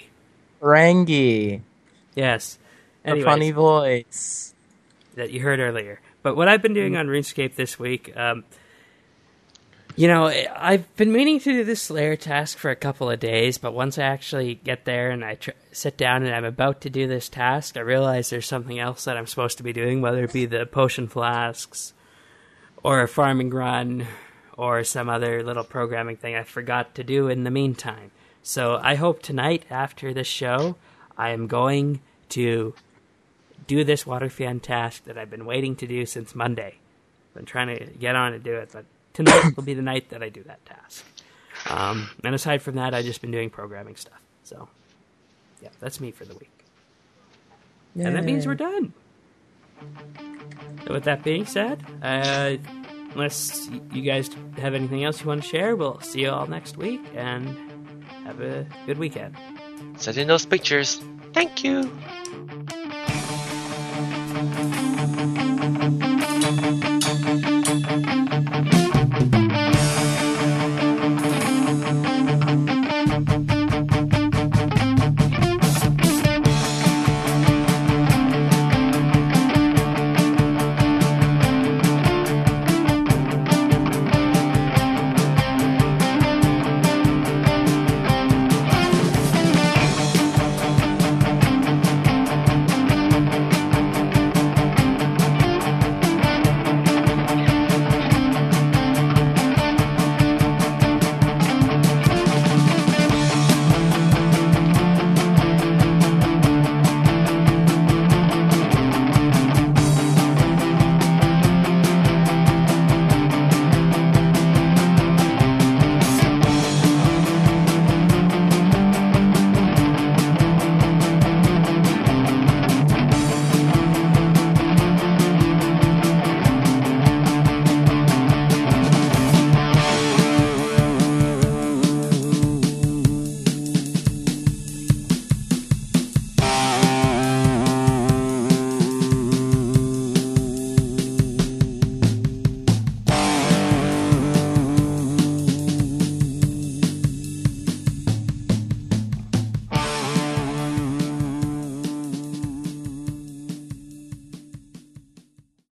Ferengi. Yes. The Anyways, funny voice. that you heard earlier. But what I've been doing on RuneScape this week, you know, I've been meaning to do this Slayer task for a couple of days, but once I actually get there and I sit down and I'm about to do this task, I realize there's something else that I'm supposed to be doing, whether it be the potion flasks or a farming run or some other little programming thing I forgot to do in the meantime. So I hope tonight, after this show, I am going to do this water fan task that I've been waiting to do since Monday. I've been trying to get on and do it, but tonight will be the night that I do that task. And aside from that, I've just been doing programming stuff. So, yeah, that's me for the week. Yay. And that means we're done. So with that being said, unless you guys have anything else you want to share, we'll see you all next week, and have a good weekend. Send in those pictures. Thank you.